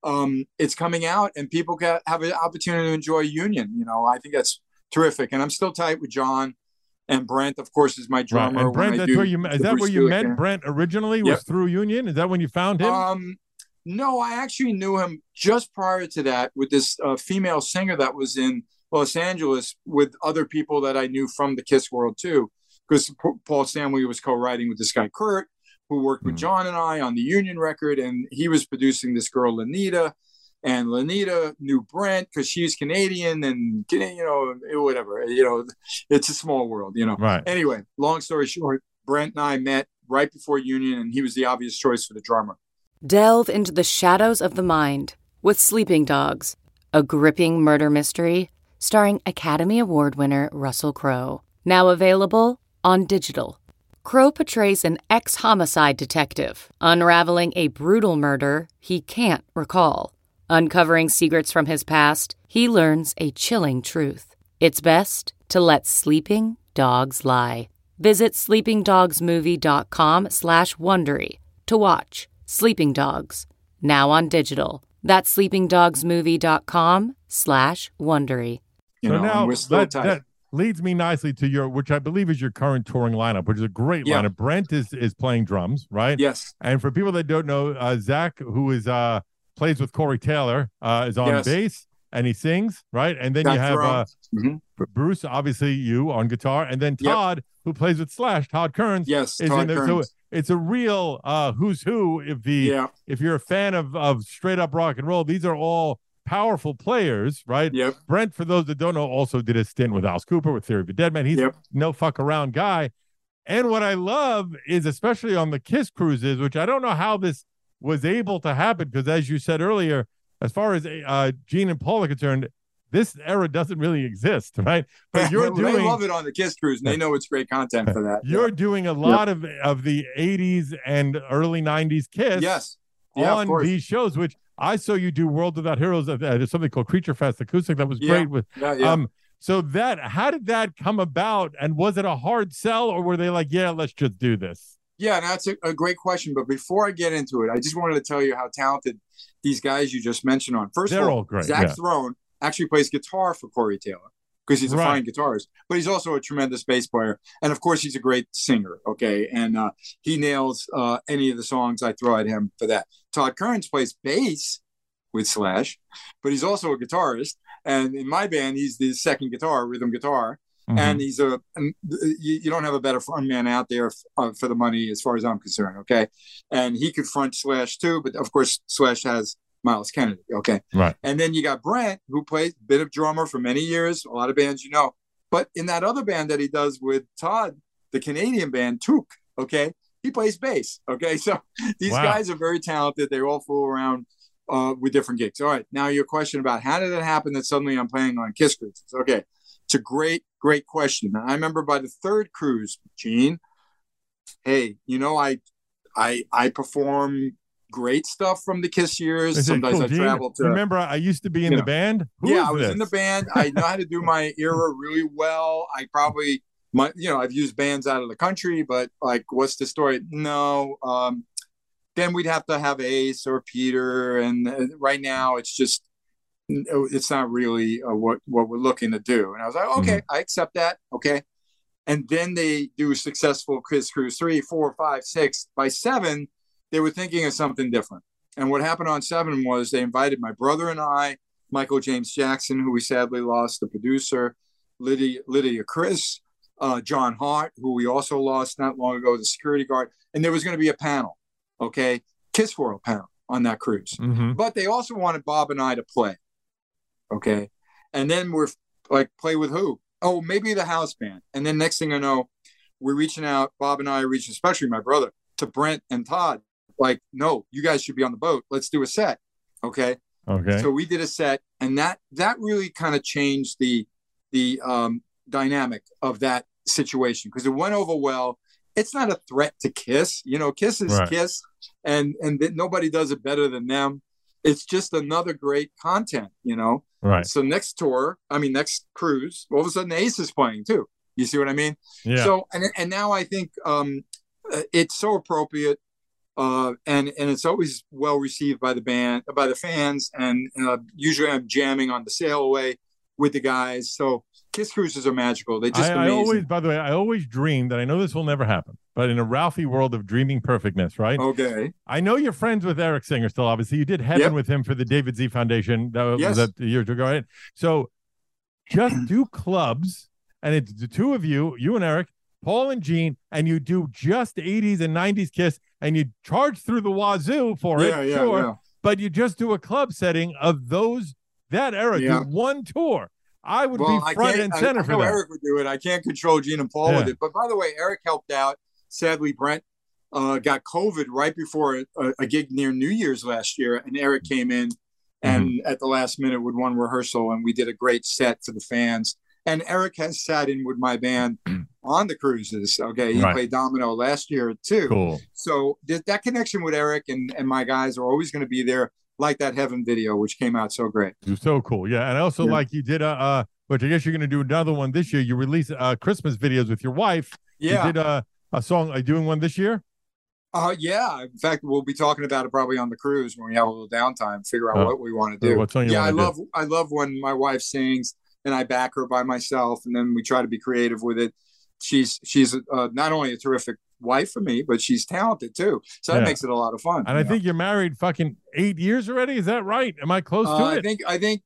it's coming out, and people have an opportunity to enjoy Union. I think that's terrific. And I'm still tight with John, and Brent, of course, is my drummer. And Brent, that's where you met Brent originally? Was through Union? Is that when you found him? No, I actually knew him just prior to that with this female singer that was in Los Angeles with other people that I knew from the Kiss world too, because Paul Stanley was co-writing with this guy Kurt, who worked with John and I on the Union record, and he was producing this girl Lanita, and Lanita knew Brent because she's Canadian, and whatever, it's a small world, Right. Anyway, long story short, Brent and I met right before Union, and he was the obvious choice for the drummer. Delve into the shadows of the mind with Sleeping Dogs, a gripping murder mystery starring Academy Award winner Russell Crowe. Now available on digital. Crow portrays an ex-homicide detective, unraveling a brutal murder he can't recall. Uncovering secrets from his past, he learns a chilling truth. It's best to let sleeping dogs lie. Visit sleepingdogsmovie.com/Wondery to watch Sleeping Dogs, now on digital. That's sleepingdogsmovie.com/Wondery. So now that leads me nicely to your, which I believe is your current touring lineup, which is a great lineup. Brent is playing drums, right? Yes. And for people that don't know, Zach, who is plays with Corey Taylor, is on bass and he sings, right? And then you have Bruce, obviously you on guitar, and then Todd, who plays with Slash, Todd Kearns, is in there. So it's a real who's who. If you're a fan of straight up rock and roll, these are all powerful players, right? Yep. Brent, for those that don't know, also did a stint with Alice Cooper with Theory of a Dead Man. He's no fuck around guy. And what I love is, especially on the Kiss cruises, which I don't know how this was able to happen, because as you said earlier, as far as Gene and Paul are concerned, this era doesn't really exist, right? But you're doing. They love it on the Kiss cruise, and they know it's great content for that. You're doing a lot of the 80s and early 90s Kiss on these shows, which I saw you do World Without Heroes. There's something called Creature Fest Acoustic that was great. So how did that come about? And was it a hard sell, or were they like, yeah, let's just do this? Yeah, that's a great question. But before I get into it, I just wanted to tell you how talented these guys you just mentioned are. First of all, great. Zach Throne actually plays guitar for Corey Taylor because he's a fine guitarist, but he's also a tremendous bass player. And of course, he's a great singer. Okay. And he nails any of the songs I throw at him for that. Todd Kearns plays bass with Slash, but he's also a guitarist. And in my band, he's the second guitar, rhythm guitar. And he's you don't have a better front man out there for the money, as far as I'm concerned. Okay. And he could front Slash too, but of course Slash has Miles Kennedy. Okay. Right. And then you got Brent, who plays a bit of drummer for many years, a lot of bands, but in that other band that he does with Todd, the Canadian band Took, okay, he plays bass. Okay. So these guys are very talented. They all fool around with different gigs. All right. Now your question about how did it happen that suddenly I'm playing on Kiss cruises? Okay. It's a great question. I remember by the third cruise, Gene, hey, I perform great stuff from the Kiss years. Sometimes I travel to. Remember, I used to be in the band. I was in the band. I know how to do my era really well. I probably, I've used bands out of the country, but like, what's the story? No. Then we'd have to have Ace or Peter, and right now it's not really what we're looking to do. And I was like, okay, I accept that. Okay. And then they do successful Kiss Cruise 3, 4, 5, 6. By 7, they were thinking of something different. And what happened on 7 was they invited my brother and I, Michael James Jackson, who we sadly lost, the producer, Lydia Chris, John Hart, who we also lost not long ago, the security guard. And there was going to be a panel, okay, Kiss World panel on that cruise. But they also wanted Bob and I to play. Okay. And then we're like, play with who? Oh, maybe the house band. And then next thing I know, we're reaching out, Bob and I are reaching, especially my brother, to Brent and Todd. Like, no, you guys should be on the boat. Let's do a set. Okay. So we did a set, and that really kind of changed the dynamic of that situation, because it went over well. It's not a threat to Kiss. Kiss is Kiss, and nobody does it better than them. It's just another great content, Right. So next cruise, all of a sudden Ace is playing too. You see what I mean? Yeah. So, and now I think it's so appropriate, and it's always well received by the fans, and usually I'm jamming on the sail away with the guys. So Kiss cruises are magical. They just amazing. I always dream that, I know this will never happen, but in a Ralphie world of dreaming perfectness, right? Okay. I know you're friends with Eric Singer still, obviously. You did Heaven with him for the David Z Foundation. That was years ago, right? So just do clubs, and it's the two of you and Eric, Paul and Gene, and you do just 80s and 90s Kiss, and you charge through the wazoo for it, but you just do a club setting of that era. Do one tour. I would be front and center for that. Eric would do it. I can't control Gene and Paul with it. But by the way, Eric helped out. Sadly, Brent got COVID right before a gig near New Year's last year, and Eric came in and at the last minute with one rehearsal, and we did a great set for the fans. And Eric has sat in with my band on the cruises. Okay. He played domino last year too. Cool. So that connection with Eric and my guys are always going to be there, like that Heaven video, which came out so great. So cool. Yeah. And I also like you did which I guess you're going to do another one this year. You released Christmas videos with your wife. Yeah. You did a song. Are you doing one this year? Yeah. In fact, we'll be talking about it probably on the cruise when we have a little downtime, figure out what we want to do. What song you want to do? I love when my wife sings and I back her by myself, and then we try to be creative with it. She's not only a terrific wife for me, but she's talented too. So that makes it a lot of fun. And I think you're married fucking 8 years already. Is that right? Am I close to it? I think,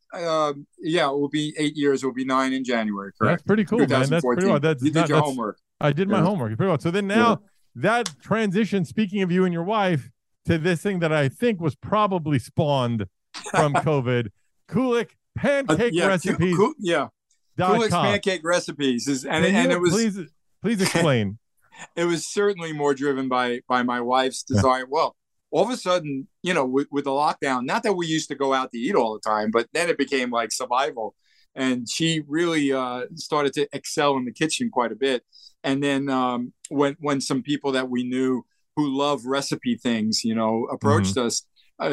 it will be 8 years. It will be 9 in January. Correct. That's pretty cool, man. That's pretty well. You did your homework. I did my homework. Pretty well. So then now that transition, speaking of you and your wife, to this thing that I think was probably spawned from COVID, Kulik pancake recipes. Kulik's pancake recipes it was. Please explain. It was certainly more driven by my wife's desire. Well, all of a sudden, with the lockdown, not that we used to go out to eat all the time, but then it became like survival. And she really started to excel in the kitchen quite a bit. And then when some people that we knew who love recipe things, approached us,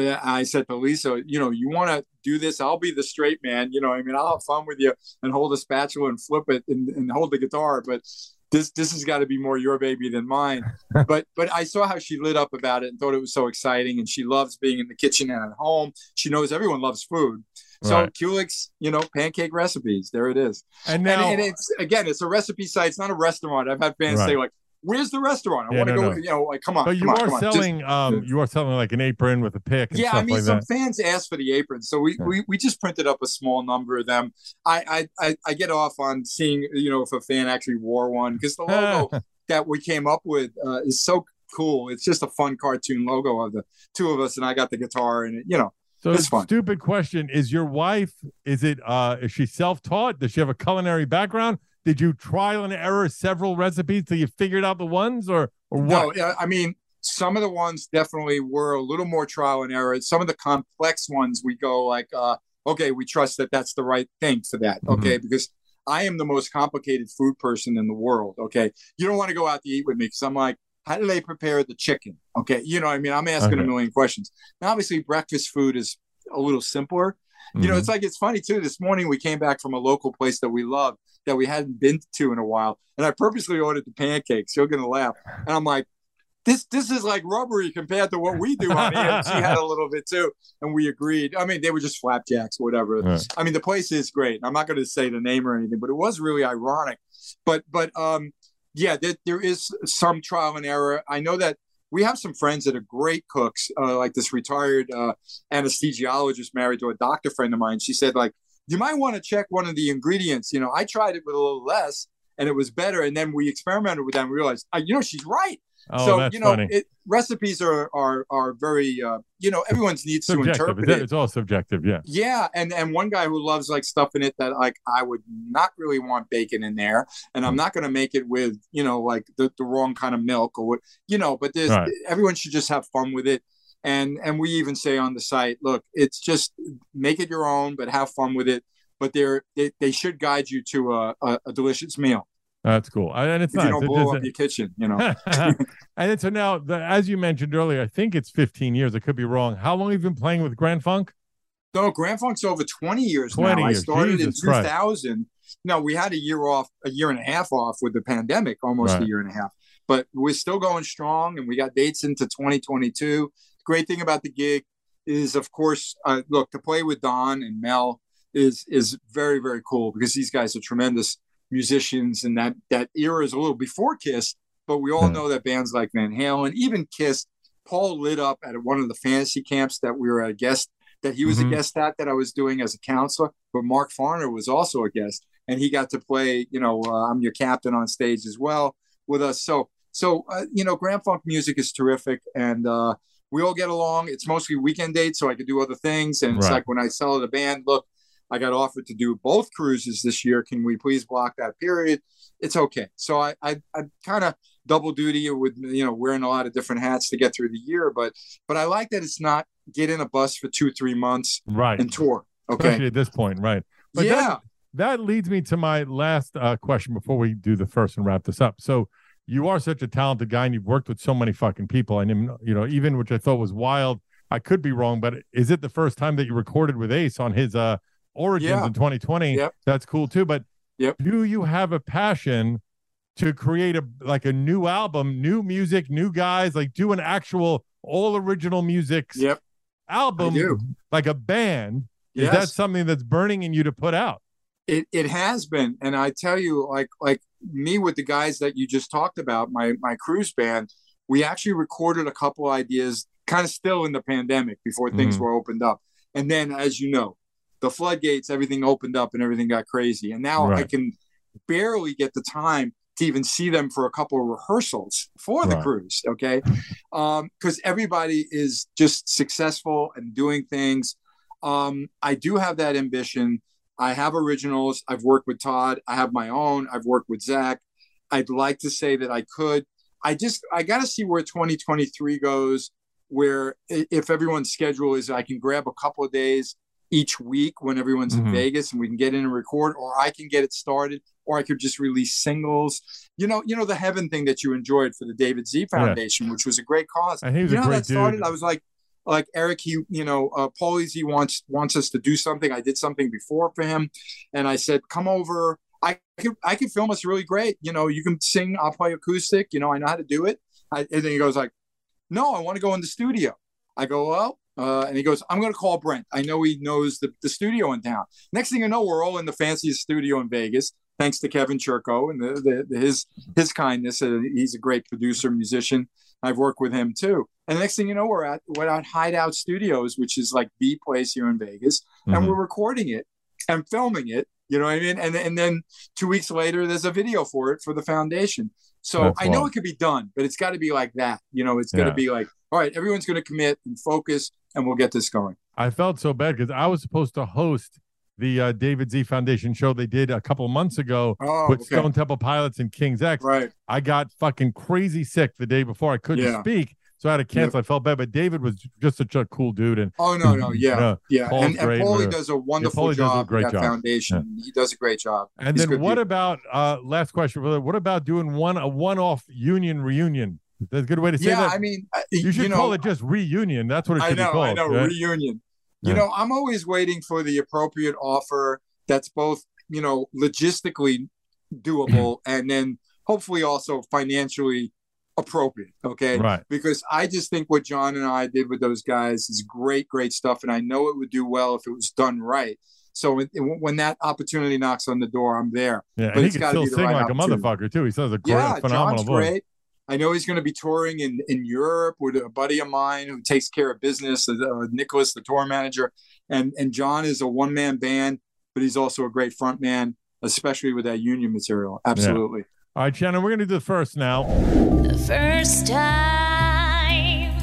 I said to Lisa, you want to do this? I'll be the straight man. I'll have fun with you and hold a spatula and flip it and hold the guitar. But this has got to be more your baby than mine. But I saw how she lit up about it and thought it was so exciting. And she loves being in the kitchen and at home. She knows everyone loves food. So Kulik's, pancake recipes. There it is. And now, and it's a recipe site. It's not a restaurant. I've had fans say like, "Where's the restaurant? I want to go." Come on. But you are selling. You are selling like an apron with a pick. And stuff like some that. Fans asked for the aprons, so we just printed up a small number of them. I get off on seeing if a fan actually wore one, because the logo that we came up with is so cool. It's just a fun cartoon logo of the two of us, and I got the guitar and So it's fun. Stupid question: is your wife? Is she self-taught? Does she have a culinary background? Did you trial and error several recipes till you figured out the ones, or what? No, I mean, some of the ones definitely were a little more trial and error. Some of the complex ones, we go like, okay, we trust that that's the right thing for that. Okay, because I am the most complicated food person in the world. Okay, you don't want to go out to eat with me because I'm like, how do they prepare the chicken? Okay, I'm asking a million questions. Now, obviously, breakfast food is a little simpler. It's funny too. This morning we came back from a local place that we love that we hadn't been to in a while, and I purposely ordered the pancakes. You're gonna laugh, and I'm like, this is like rubbery compared to what we do on here. And she had a little bit too, and we agreed. I mean, they were just flapjacks, whatever. Right. I mean, the place is great. I'm not going to say the name or anything, but it was really ironic. But there is some trial and error. I know that we have some friends that are great cooks, like this retired anesthesiologist married to a doctor friend of mine. She said, like, you might want to check one of the ingredients. I tried it with a little less and it was better. And then we experimented with them and realized, she's right. Oh, so, that's funny. Recipes are very, everyone needs subjective. To interpret it. It's all subjective. Yeah. Yeah. And one guy who loves like stuff in it that like, I would not really want bacon in there. And I'm not going to make it with, like the wrong kind of milk or what, but everyone should just have fun with it. And we even say on the site, look, it's just make it your own, but have fun with it. But they should guide you to a delicious meal. That's cool. And it's if nice. You don't blow up your kitchen, And then, so now, as you mentioned earlier, I think it's 15 years. I could be wrong. How long have you been playing with Grand Funk? No, Grand Funk's over 20 years now. I started Jesus in 2000. Christ. No, we had a year and a half off with the pandemic, almost a year and a half. But we're still going strong, and we got dates into 2022. The great thing about the gig is, of course, look, to play with Don and Mel is very, very cool because these guys are tremendous musicians, and that era is a little before Kiss, but we all know that bands like Van Halen, even Kiss, Paul lit up at one of the fantasy camps that we were a guest, that he was a guest at, that I was doing as a counselor, but Mark Farner was also a guest, and he got to play, I'm Your Captain on stage as well with us. So Grand Funk music is terrific, and we all get along. It's mostly weekend dates, so I could do other things, and it's like when I sell the band, look, I got offered to do both cruises this year. Can we please block that period? It's okay. So I kind of double duty with, wearing a lot of different hats to get through the year. But I like that it's not get in a bus for 2-3 months and tour. Okay. Especially at this point. Right. But that leads me to my last question before we do the first and wrap this up. So you are such a talented guy, and you've worked with so many fucking people. And, you know, even which I thought was wild, I could be wrong, but is it the first time that you recorded with Ace on his Origins in 2020? Yep. That's cool too. But do you have a passion to create a new album, new music, new guys, like do an actual all original music album, like a band? Is that something that's burning in you to put out? It has been. And I tell you, like me with the guys that you just talked about, my cruise band, we actually recorded a couple ideas kind of still in the pandemic before things were opened up. And then, as you know, the floodgates, everything opened up and everything got crazy. And now I can barely get the time to even see them for a couple of rehearsals for the cruise. Okay. Because everybody is just successful and doing things. I do have that ambition. I have originals. I've worked with Todd. I have my own. I've worked with Zach. I'd like to say that I could. I got to see where 2023 goes, where if everyone's schedule is, I can grab a couple of days each week when everyone's in Vegas and we can get in and record, or I can get it started, or I could just release singles. You know, the Heaven thing that you enjoyed for the David Z Foundation, which was a great cause. And he was a great dude. Started, I was like Eric, Paulie Z wants us to do something. I did something before for him, and I said, come over. I could film us really great. You know, you can sing. I'll play acoustic. You know, I know how to do it. And then he goes like, no, I want to go in the studio. I go, well, and he goes, I'm going to call Brent. I know he knows the studio in town. Next thing you know, we're all in the fanciest studio in Vegas, thanks to Kevin Churko and his kindness. He's a great producer, musician. I've worked with him too. And the next thing you know, we're at Hideout Studios, which is like the place here in Vegas, and we're recording it and filming it. You know what I mean? And then 2 weeks later, there's a video for it for the foundation. So I know it could be done, but it's got to be like that. You know, it's going to be like, all right, everyone's going to commit and focus, and we'll get this going. I felt so bad because I was supposed to host the David Z Foundation show they did a couple months ago with Stone Temple Pilots and King's X. Right. I got fucking crazy sick the day before. I couldn't speak, so I had to cancel. I felt bad, but David was just such a cool dude. And And Paulie does a wonderful job with that foundation. He does a great job. And then what about last question? What about doing a one-off union reunion? That's a good way to say that. I mean, you should call it just reunion. That's what it should be called. I know, reunion. You know, I'm always waiting for the appropriate offer that's both, you know, logistically doable and then hopefully also financially appropriate. Okay. Right. Because I just think what John and I did with those guys is great stuff. And I know it would do well if it was done right. So when that opportunity knocks on the door, I'm there. Yeah. But and he can still sing like a motherfucker too. He sounds a great, phenomenal John's voice. Great. I know he's going to be touring in Europe with a buddy of mine who takes care of business, Nicholas, the tour manager. And John is a one-man band, but he's also a great front man, especially with that union material. Absolutely. Yeah. All right, Shannon, we're going to do the first now. The first time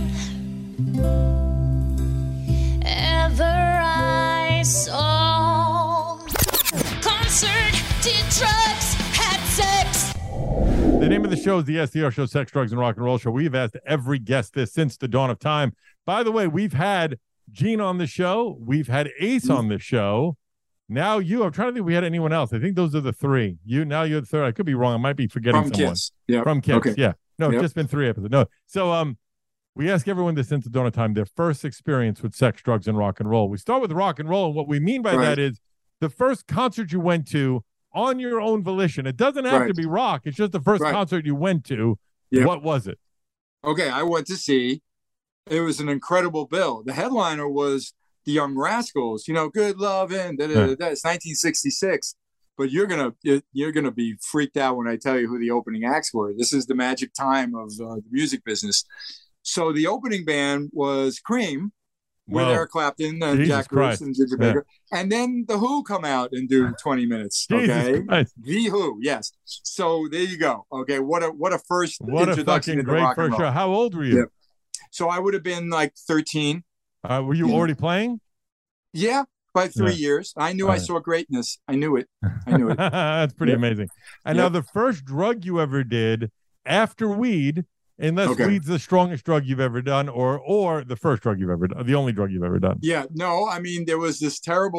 ever I saw concert, did drugs, had sex. The name of the show is the SDR Show, Sex, Drugs, and Rock and Roll Show. We've asked every guest this since the dawn of time. By the way, we've had Gene on the show. We've had Ace on the show. Now you. I'm trying to think if we had anyone else. I think those are the three. You're the third. I could be wrong. I might be forgetting someone. Kiss. Yep. From Kiss. Okay. Yeah. No, it's just been 3 episodes. No. So we ask everyone this since the dawn of time, their first experience with sex, drugs, and rock and roll. We start with rock and roll, and what we mean by that is the first concert you went to on your own volition. It doesn't have to be rock. It's just the first concert you went to. Yep. What was it? Okay, I went to see. It was an incredible bill. The headliner was the Young Rascals. You know, Good Lovin'. It's 1966. But you're gonna be freaked out when I tell you who the opening acts were. This is the magic time of the music business. So the opening band was Cream. With Eric Clapton and Jack Bruce and Ginger Baker. And then The Who come out and do 20 minutes. Okay. The Who, yes. So there you go. Okay. What a first introduction into rock and roll. Show. How old were you? Yeah. So I would have been like 13. Were you already playing? Yeah, by 3 years. I knew I saw greatness. I knew it. That's pretty amazing. And now the first drug you ever did after weed, unless weed's the strongest drug you've ever done, or the first drug you've ever done, the only drug you've ever done. Yeah, no, I mean, there was this terrible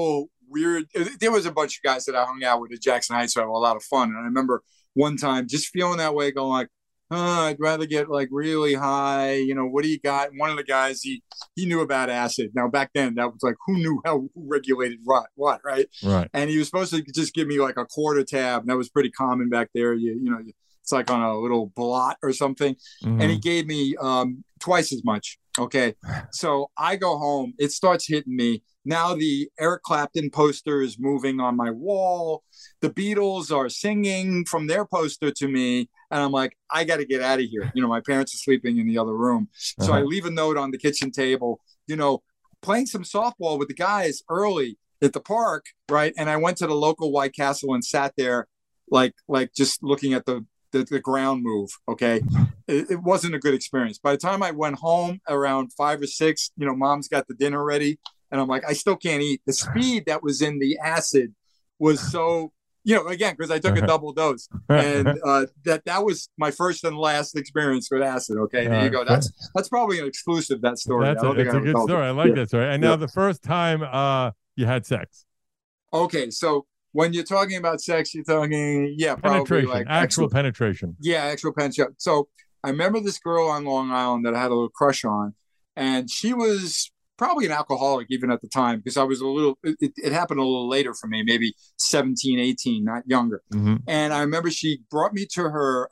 weird. There was a bunch of guys that I hung out with at Jackson Heights, so I had a lot of fun. And I remember one time just feeling that way, going like, I'd rather get like really high. You know, what do you got? And one of the guys, he knew about acid. Now back then, that was like, who regulated what, right? Right. And he was supposed to just give me like a quarter tab, and that was pretty common back there. You know, it's like on a little blot or something. Mm-hmm. And he gave me twice as much. Okay, so I go home. It starts hitting me. Now the Eric Clapton poster is moving on my wall. The Beatles are singing from their poster to me. And I'm like, I got to get out of here. You know, my parents are sleeping in the other room. So I leave a note on the kitchen table, you know, playing some softball with the guys early at the park, right? And I went to the local White Castle and sat there like just looking at the ground move. Okay. It wasn't a good experience. By the time I went home around 5 or 6, you know, mom's got the dinner ready. And I'm like, I still can't eat. The speed that was in the acid was so, you know, again, because I took a double dose. And that was my first and last experience with acid. Okay, there you go. That's probably an exclusive, that story. That's a good story. I like that story. And now the first time you had sex. Okay, so when you're talking about sex, you're talking, probably like actual penetration. Yeah, actual penetration. So I remember this girl on Long Island that I had a little crush on, and she was probably an alcoholic even at the time, because I was it happened a little later for me, maybe 17, 18, not younger. Mm-hmm. And I remember she brought me to her,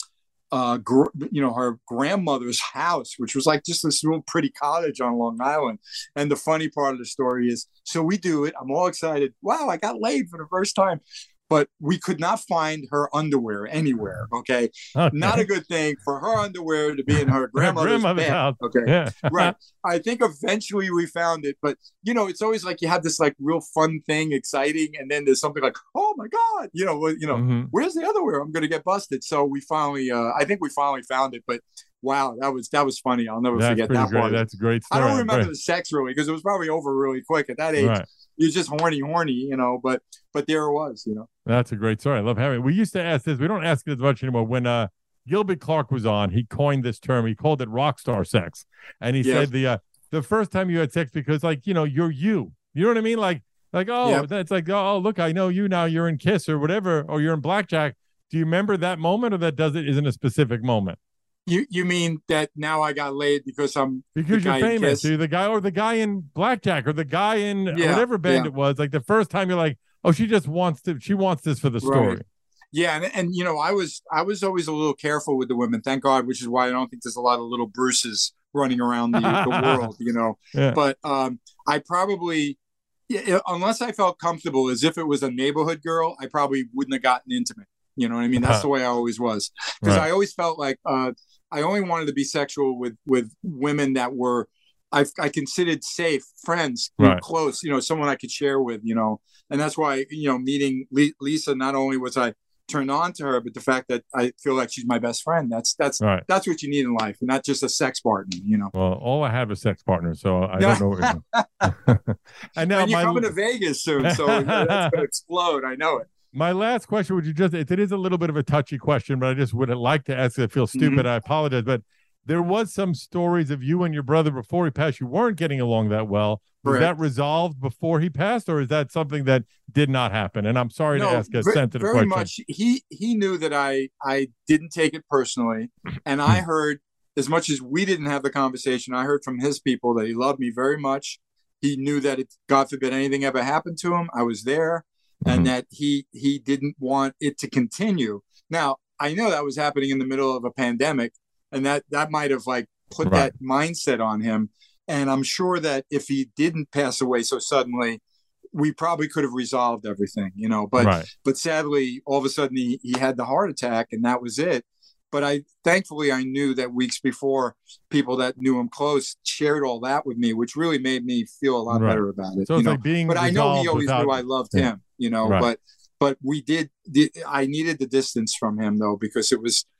her grandmother's house, which was like just this real pretty cottage on Long Island. And the funny part of the story is, so we do it. I'm all excited. Wow, I got laid for the first time. But we could not find her underwear anywhere. Okay. Not a good thing for her underwear to be in her grandmother's bed. House. Okay. Yeah. Right. I think eventually we found it, but you know, it's always like you have this like real fun thing, exciting, and then there's something like, oh my God, where's the underwear? I'm going to get busted. So we finally, I think we finally found it, but wow, that was funny. I'll never forget that part. That's a great story. I don't remember the sex really, because it was probably over really quick at that age. Right. You're just horny, you know, but there it was, you know. That's a great story. I love having it. We used to ask this. We don't ask it as much anymore. When Gilbert Clark was on, he coined this term. He called it rock star sex. And he said the first time you had sex, because like, you know, you're you. You know what I mean? Like, that's like, oh, look, I know you now. You're in Kiss or whatever, or you're in Blackjack. Do you remember that moment, or that isn't a specific moment? You mean that now I got laid because you're famous? You're the guy in Blackjack, or the guy in whatever band it was. Like the first time you're like, oh, she wants this for the story. Right. Yeah, and you know, I was always a little careful with the women, thank God, which is why I don't think there's a lot of little Bruces running around the world, you know. Yeah. But I probably, unless I felt comfortable, as if it was a neighborhood girl, I probably wouldn't have gotten intimate. You know what I mean? That's the way I always was, because I always felt like I only wanted to be sexual with women that were I considered safe, friends, close, you know, someone I could share with, you know. And that's why, you know, meeting Lisa, not only was I turned on to her, but the fact that I feel like she's my best friend. That's what you need in life, and not just a sex partner, you know. Well, all I have is sex partner, so I don't know what you're And now you're coming to Vegas soon, so that's going to explode. I know it. My last question, it is a little bit of a touchy question, but I just would like to ask it. I feel stupid. Mm-hmm. I apologize. But there was some stories of you and your brother before he passed. You weren't getting along that well. Was that resolved before he passed, or is that something that did not happen? And I'm sorry to ask a sensitive question. Very much. He knew that I didn't take it personally. And I heard, as much as we didn't have the conversation, I heard from his people that he loved me very much. He knew that if, God forbid, anything ever happened to him, I was there. And that he didn't want it to continue. Now, I know that was happening in the middle of a pandemic, and that might have like put that mindset on him. And I'm sure that if he didn't pass away so suddenly, we probably could have resolved everything, you know. But sadly, all of a sudden he had the heart attack, and that was it. But thankfully I knew that weeks before, people that knew him close shared all that with me, which really made me feel a lot better about it. So it's like being, but I know he always knew I loved him, you know. But we did. I needed the distance from him though, because it was.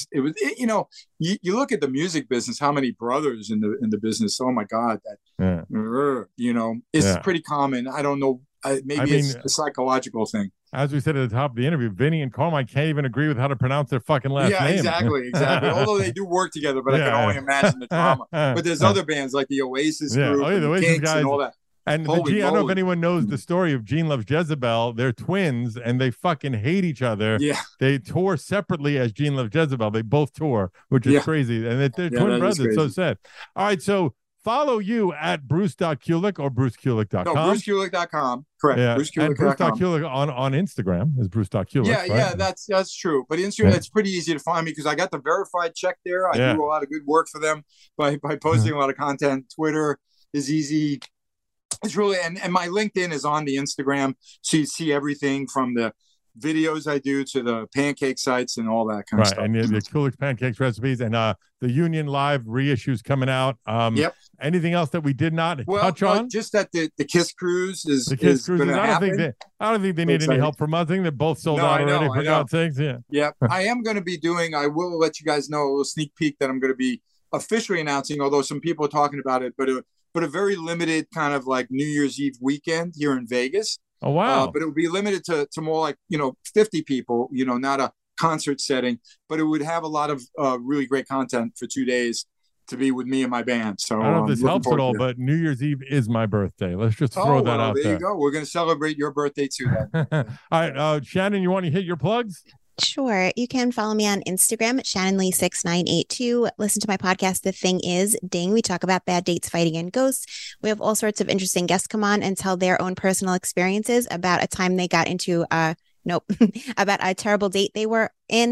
You know, you look at the music business. How many brothers in the business? Oh my God, you know, it's pretty common. I don't know. Maybe it's a psychological thing. As we said at the top of the interview, Vinny and Carmine can't even agree with how to pronounce their fucking last name. Yeah, exactly. Although they do work together, but I can only imagine the drama. But there's other bands like the Oasis group, the Kinks, guys, and all that. And I don't know if anyone knows the story of Gene Loves Jezebel. They're twins, and they fucking hate each other. Yeah. They tour separately as Gene Loves Jezebel. They both tour, which is crazy. And they're twin brothers. So sad. All right, so follow you at Bruce.Kulick or BruceKulick.com. No, BruceKulick.com. Correct. Yeah. BruceKulick.com. And Bruce.Kulick on Instagram is Bruce.Kulick. Yeah, right? yeah, that's true. But Instagram, it's pretty easy to find me because I got the verified check there. I do a lot of good work for them by posting a lot of content. Twitter is easy. It's really, and my LinkedIn is on the Instagram. So you see everything from the videos I do to the pancake sites and all that kind of stuff. Right, and the Kulick pancakes recipes and the Union Live reissues coming out. Anything else that we did not touch on? Just that the Kiss Cruise is the Kiss Cruise. I don't think they need any help from us. I think they're both sold out already. For God's sakes, yeah. I am going to be doing. I will let you guys know a little sneak peek that I'm going to be officially announcing. Although some people are talking about it, but a very limited kind of like New Year's Eve weekend here in Vegas. Oh, wow. But it would be limited to more like, 50 people, not a concert setting, but it would have a lot of really great content for 2 days to be with me and my band. So I don't know if this helps at all, but New Year's Eve is my birthday. Let's just throw that out there. There you go. We're going to celebrate your birthday too then. All right. Shannon, you want to hit your plugs? Sure. You can follow me on Instagram at ShannonLee6982. Listen to my podcast, The Thing Is, Ding. We talk about bad dates, fighting, and ghosts. We have all sorts of interesting guests come on and tell their own personal experiences about a time they got into, about a terrible date they were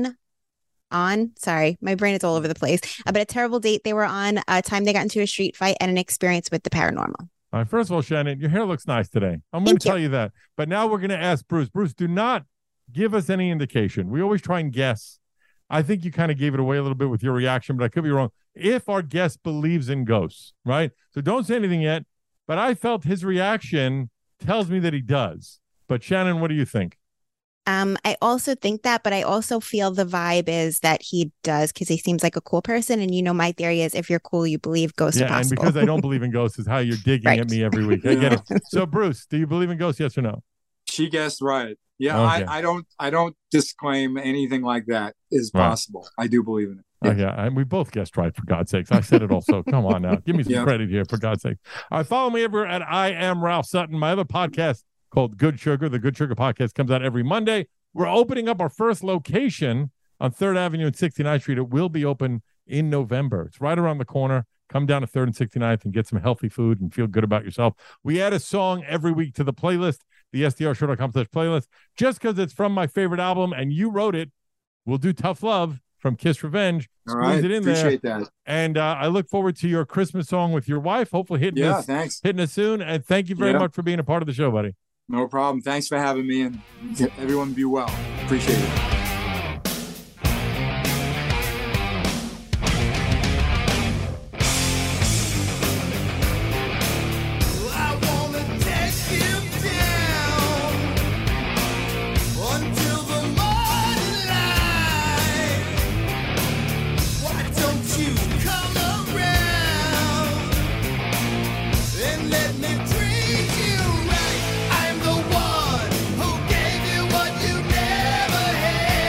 on. Sorry, my brain is all over the place. About a terrible date they were on, a time they got into a street fight, and an experience with the paranormal. All right. First of all, Shannon, your hair looks nice today. I'm going to tell you that. But now we're going to ask Bruce. Bruce, do not give us any indication. We always try and guess. I think you kind of gave it away a little bit with your reaction, but I could be wrong. If our guest believes in ghosts, right? So don't say anything yet, but I felt his reaction tells me that he does. But Shannon, what do you think? I also think that, but I also feel the vibe is that he does because he seems like a cool person. And my theory is if you're cool, you believe ghosts are possible. And because I don't believe in ghosts is how you're digging at me every week. I get it. So Bruce, do you believe in ghosts? Yes or no? She guessed right. Yeah, okay. I don't disclaim anything like that is possible. I do believe in it. Yeah. And we both guessed right, for God's sakes. I said it also. Come on now. Give me some credit here, for God's sake. Follow me everywhere at I Am Ralph Sutton. My other podcast called Good Sugar. The Good Sugar podcast comes out every Monday. We're opening up our first location on 3rd Avenue and 69th Street. It will be open in November. It's right around the corner. Come down to 3rd and 69th and get some healthy food and feel good about yourself. We add a song every week to the playlist, the SDRshow.com/playlist, just because it's from my favorite album and you wrote it. We'll do Tough Love from Kiss Revenge. All right. It in Appreciate there. That. And I look forward to your Christmas song with your wife. Hopefully hitting us soon. And thank you very much for being a part of the show, buddy. No problem. Thanks for having me, and everyone be well. Appreciate it. I'm the one who gave you what you never had.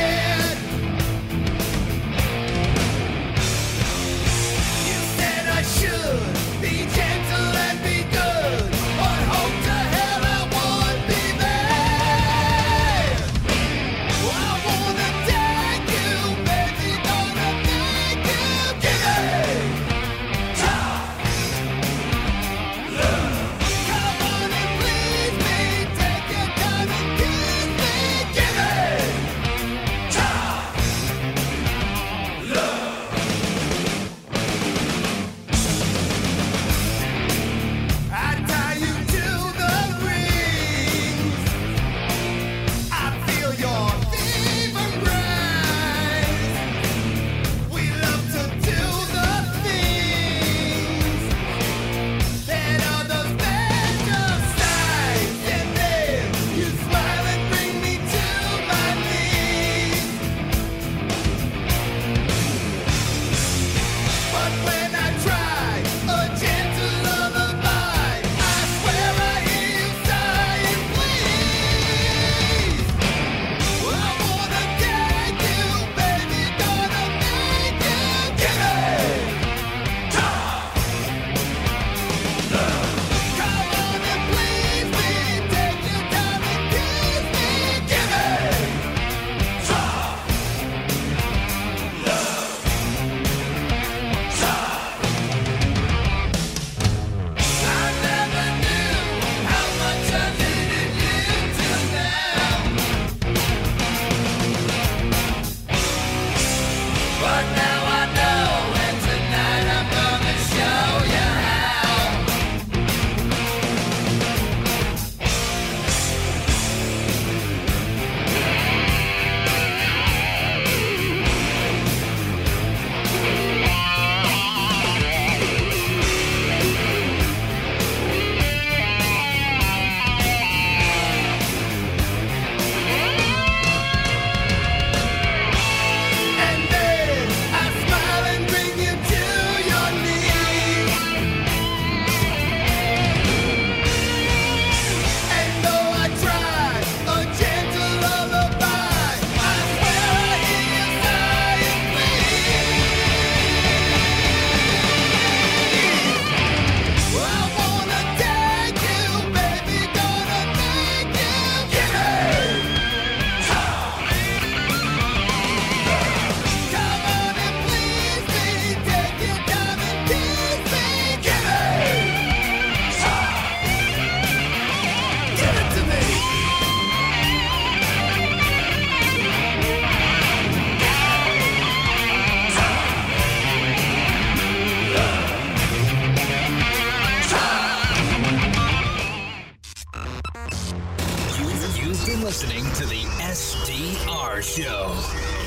You've been listening to the SDR Show.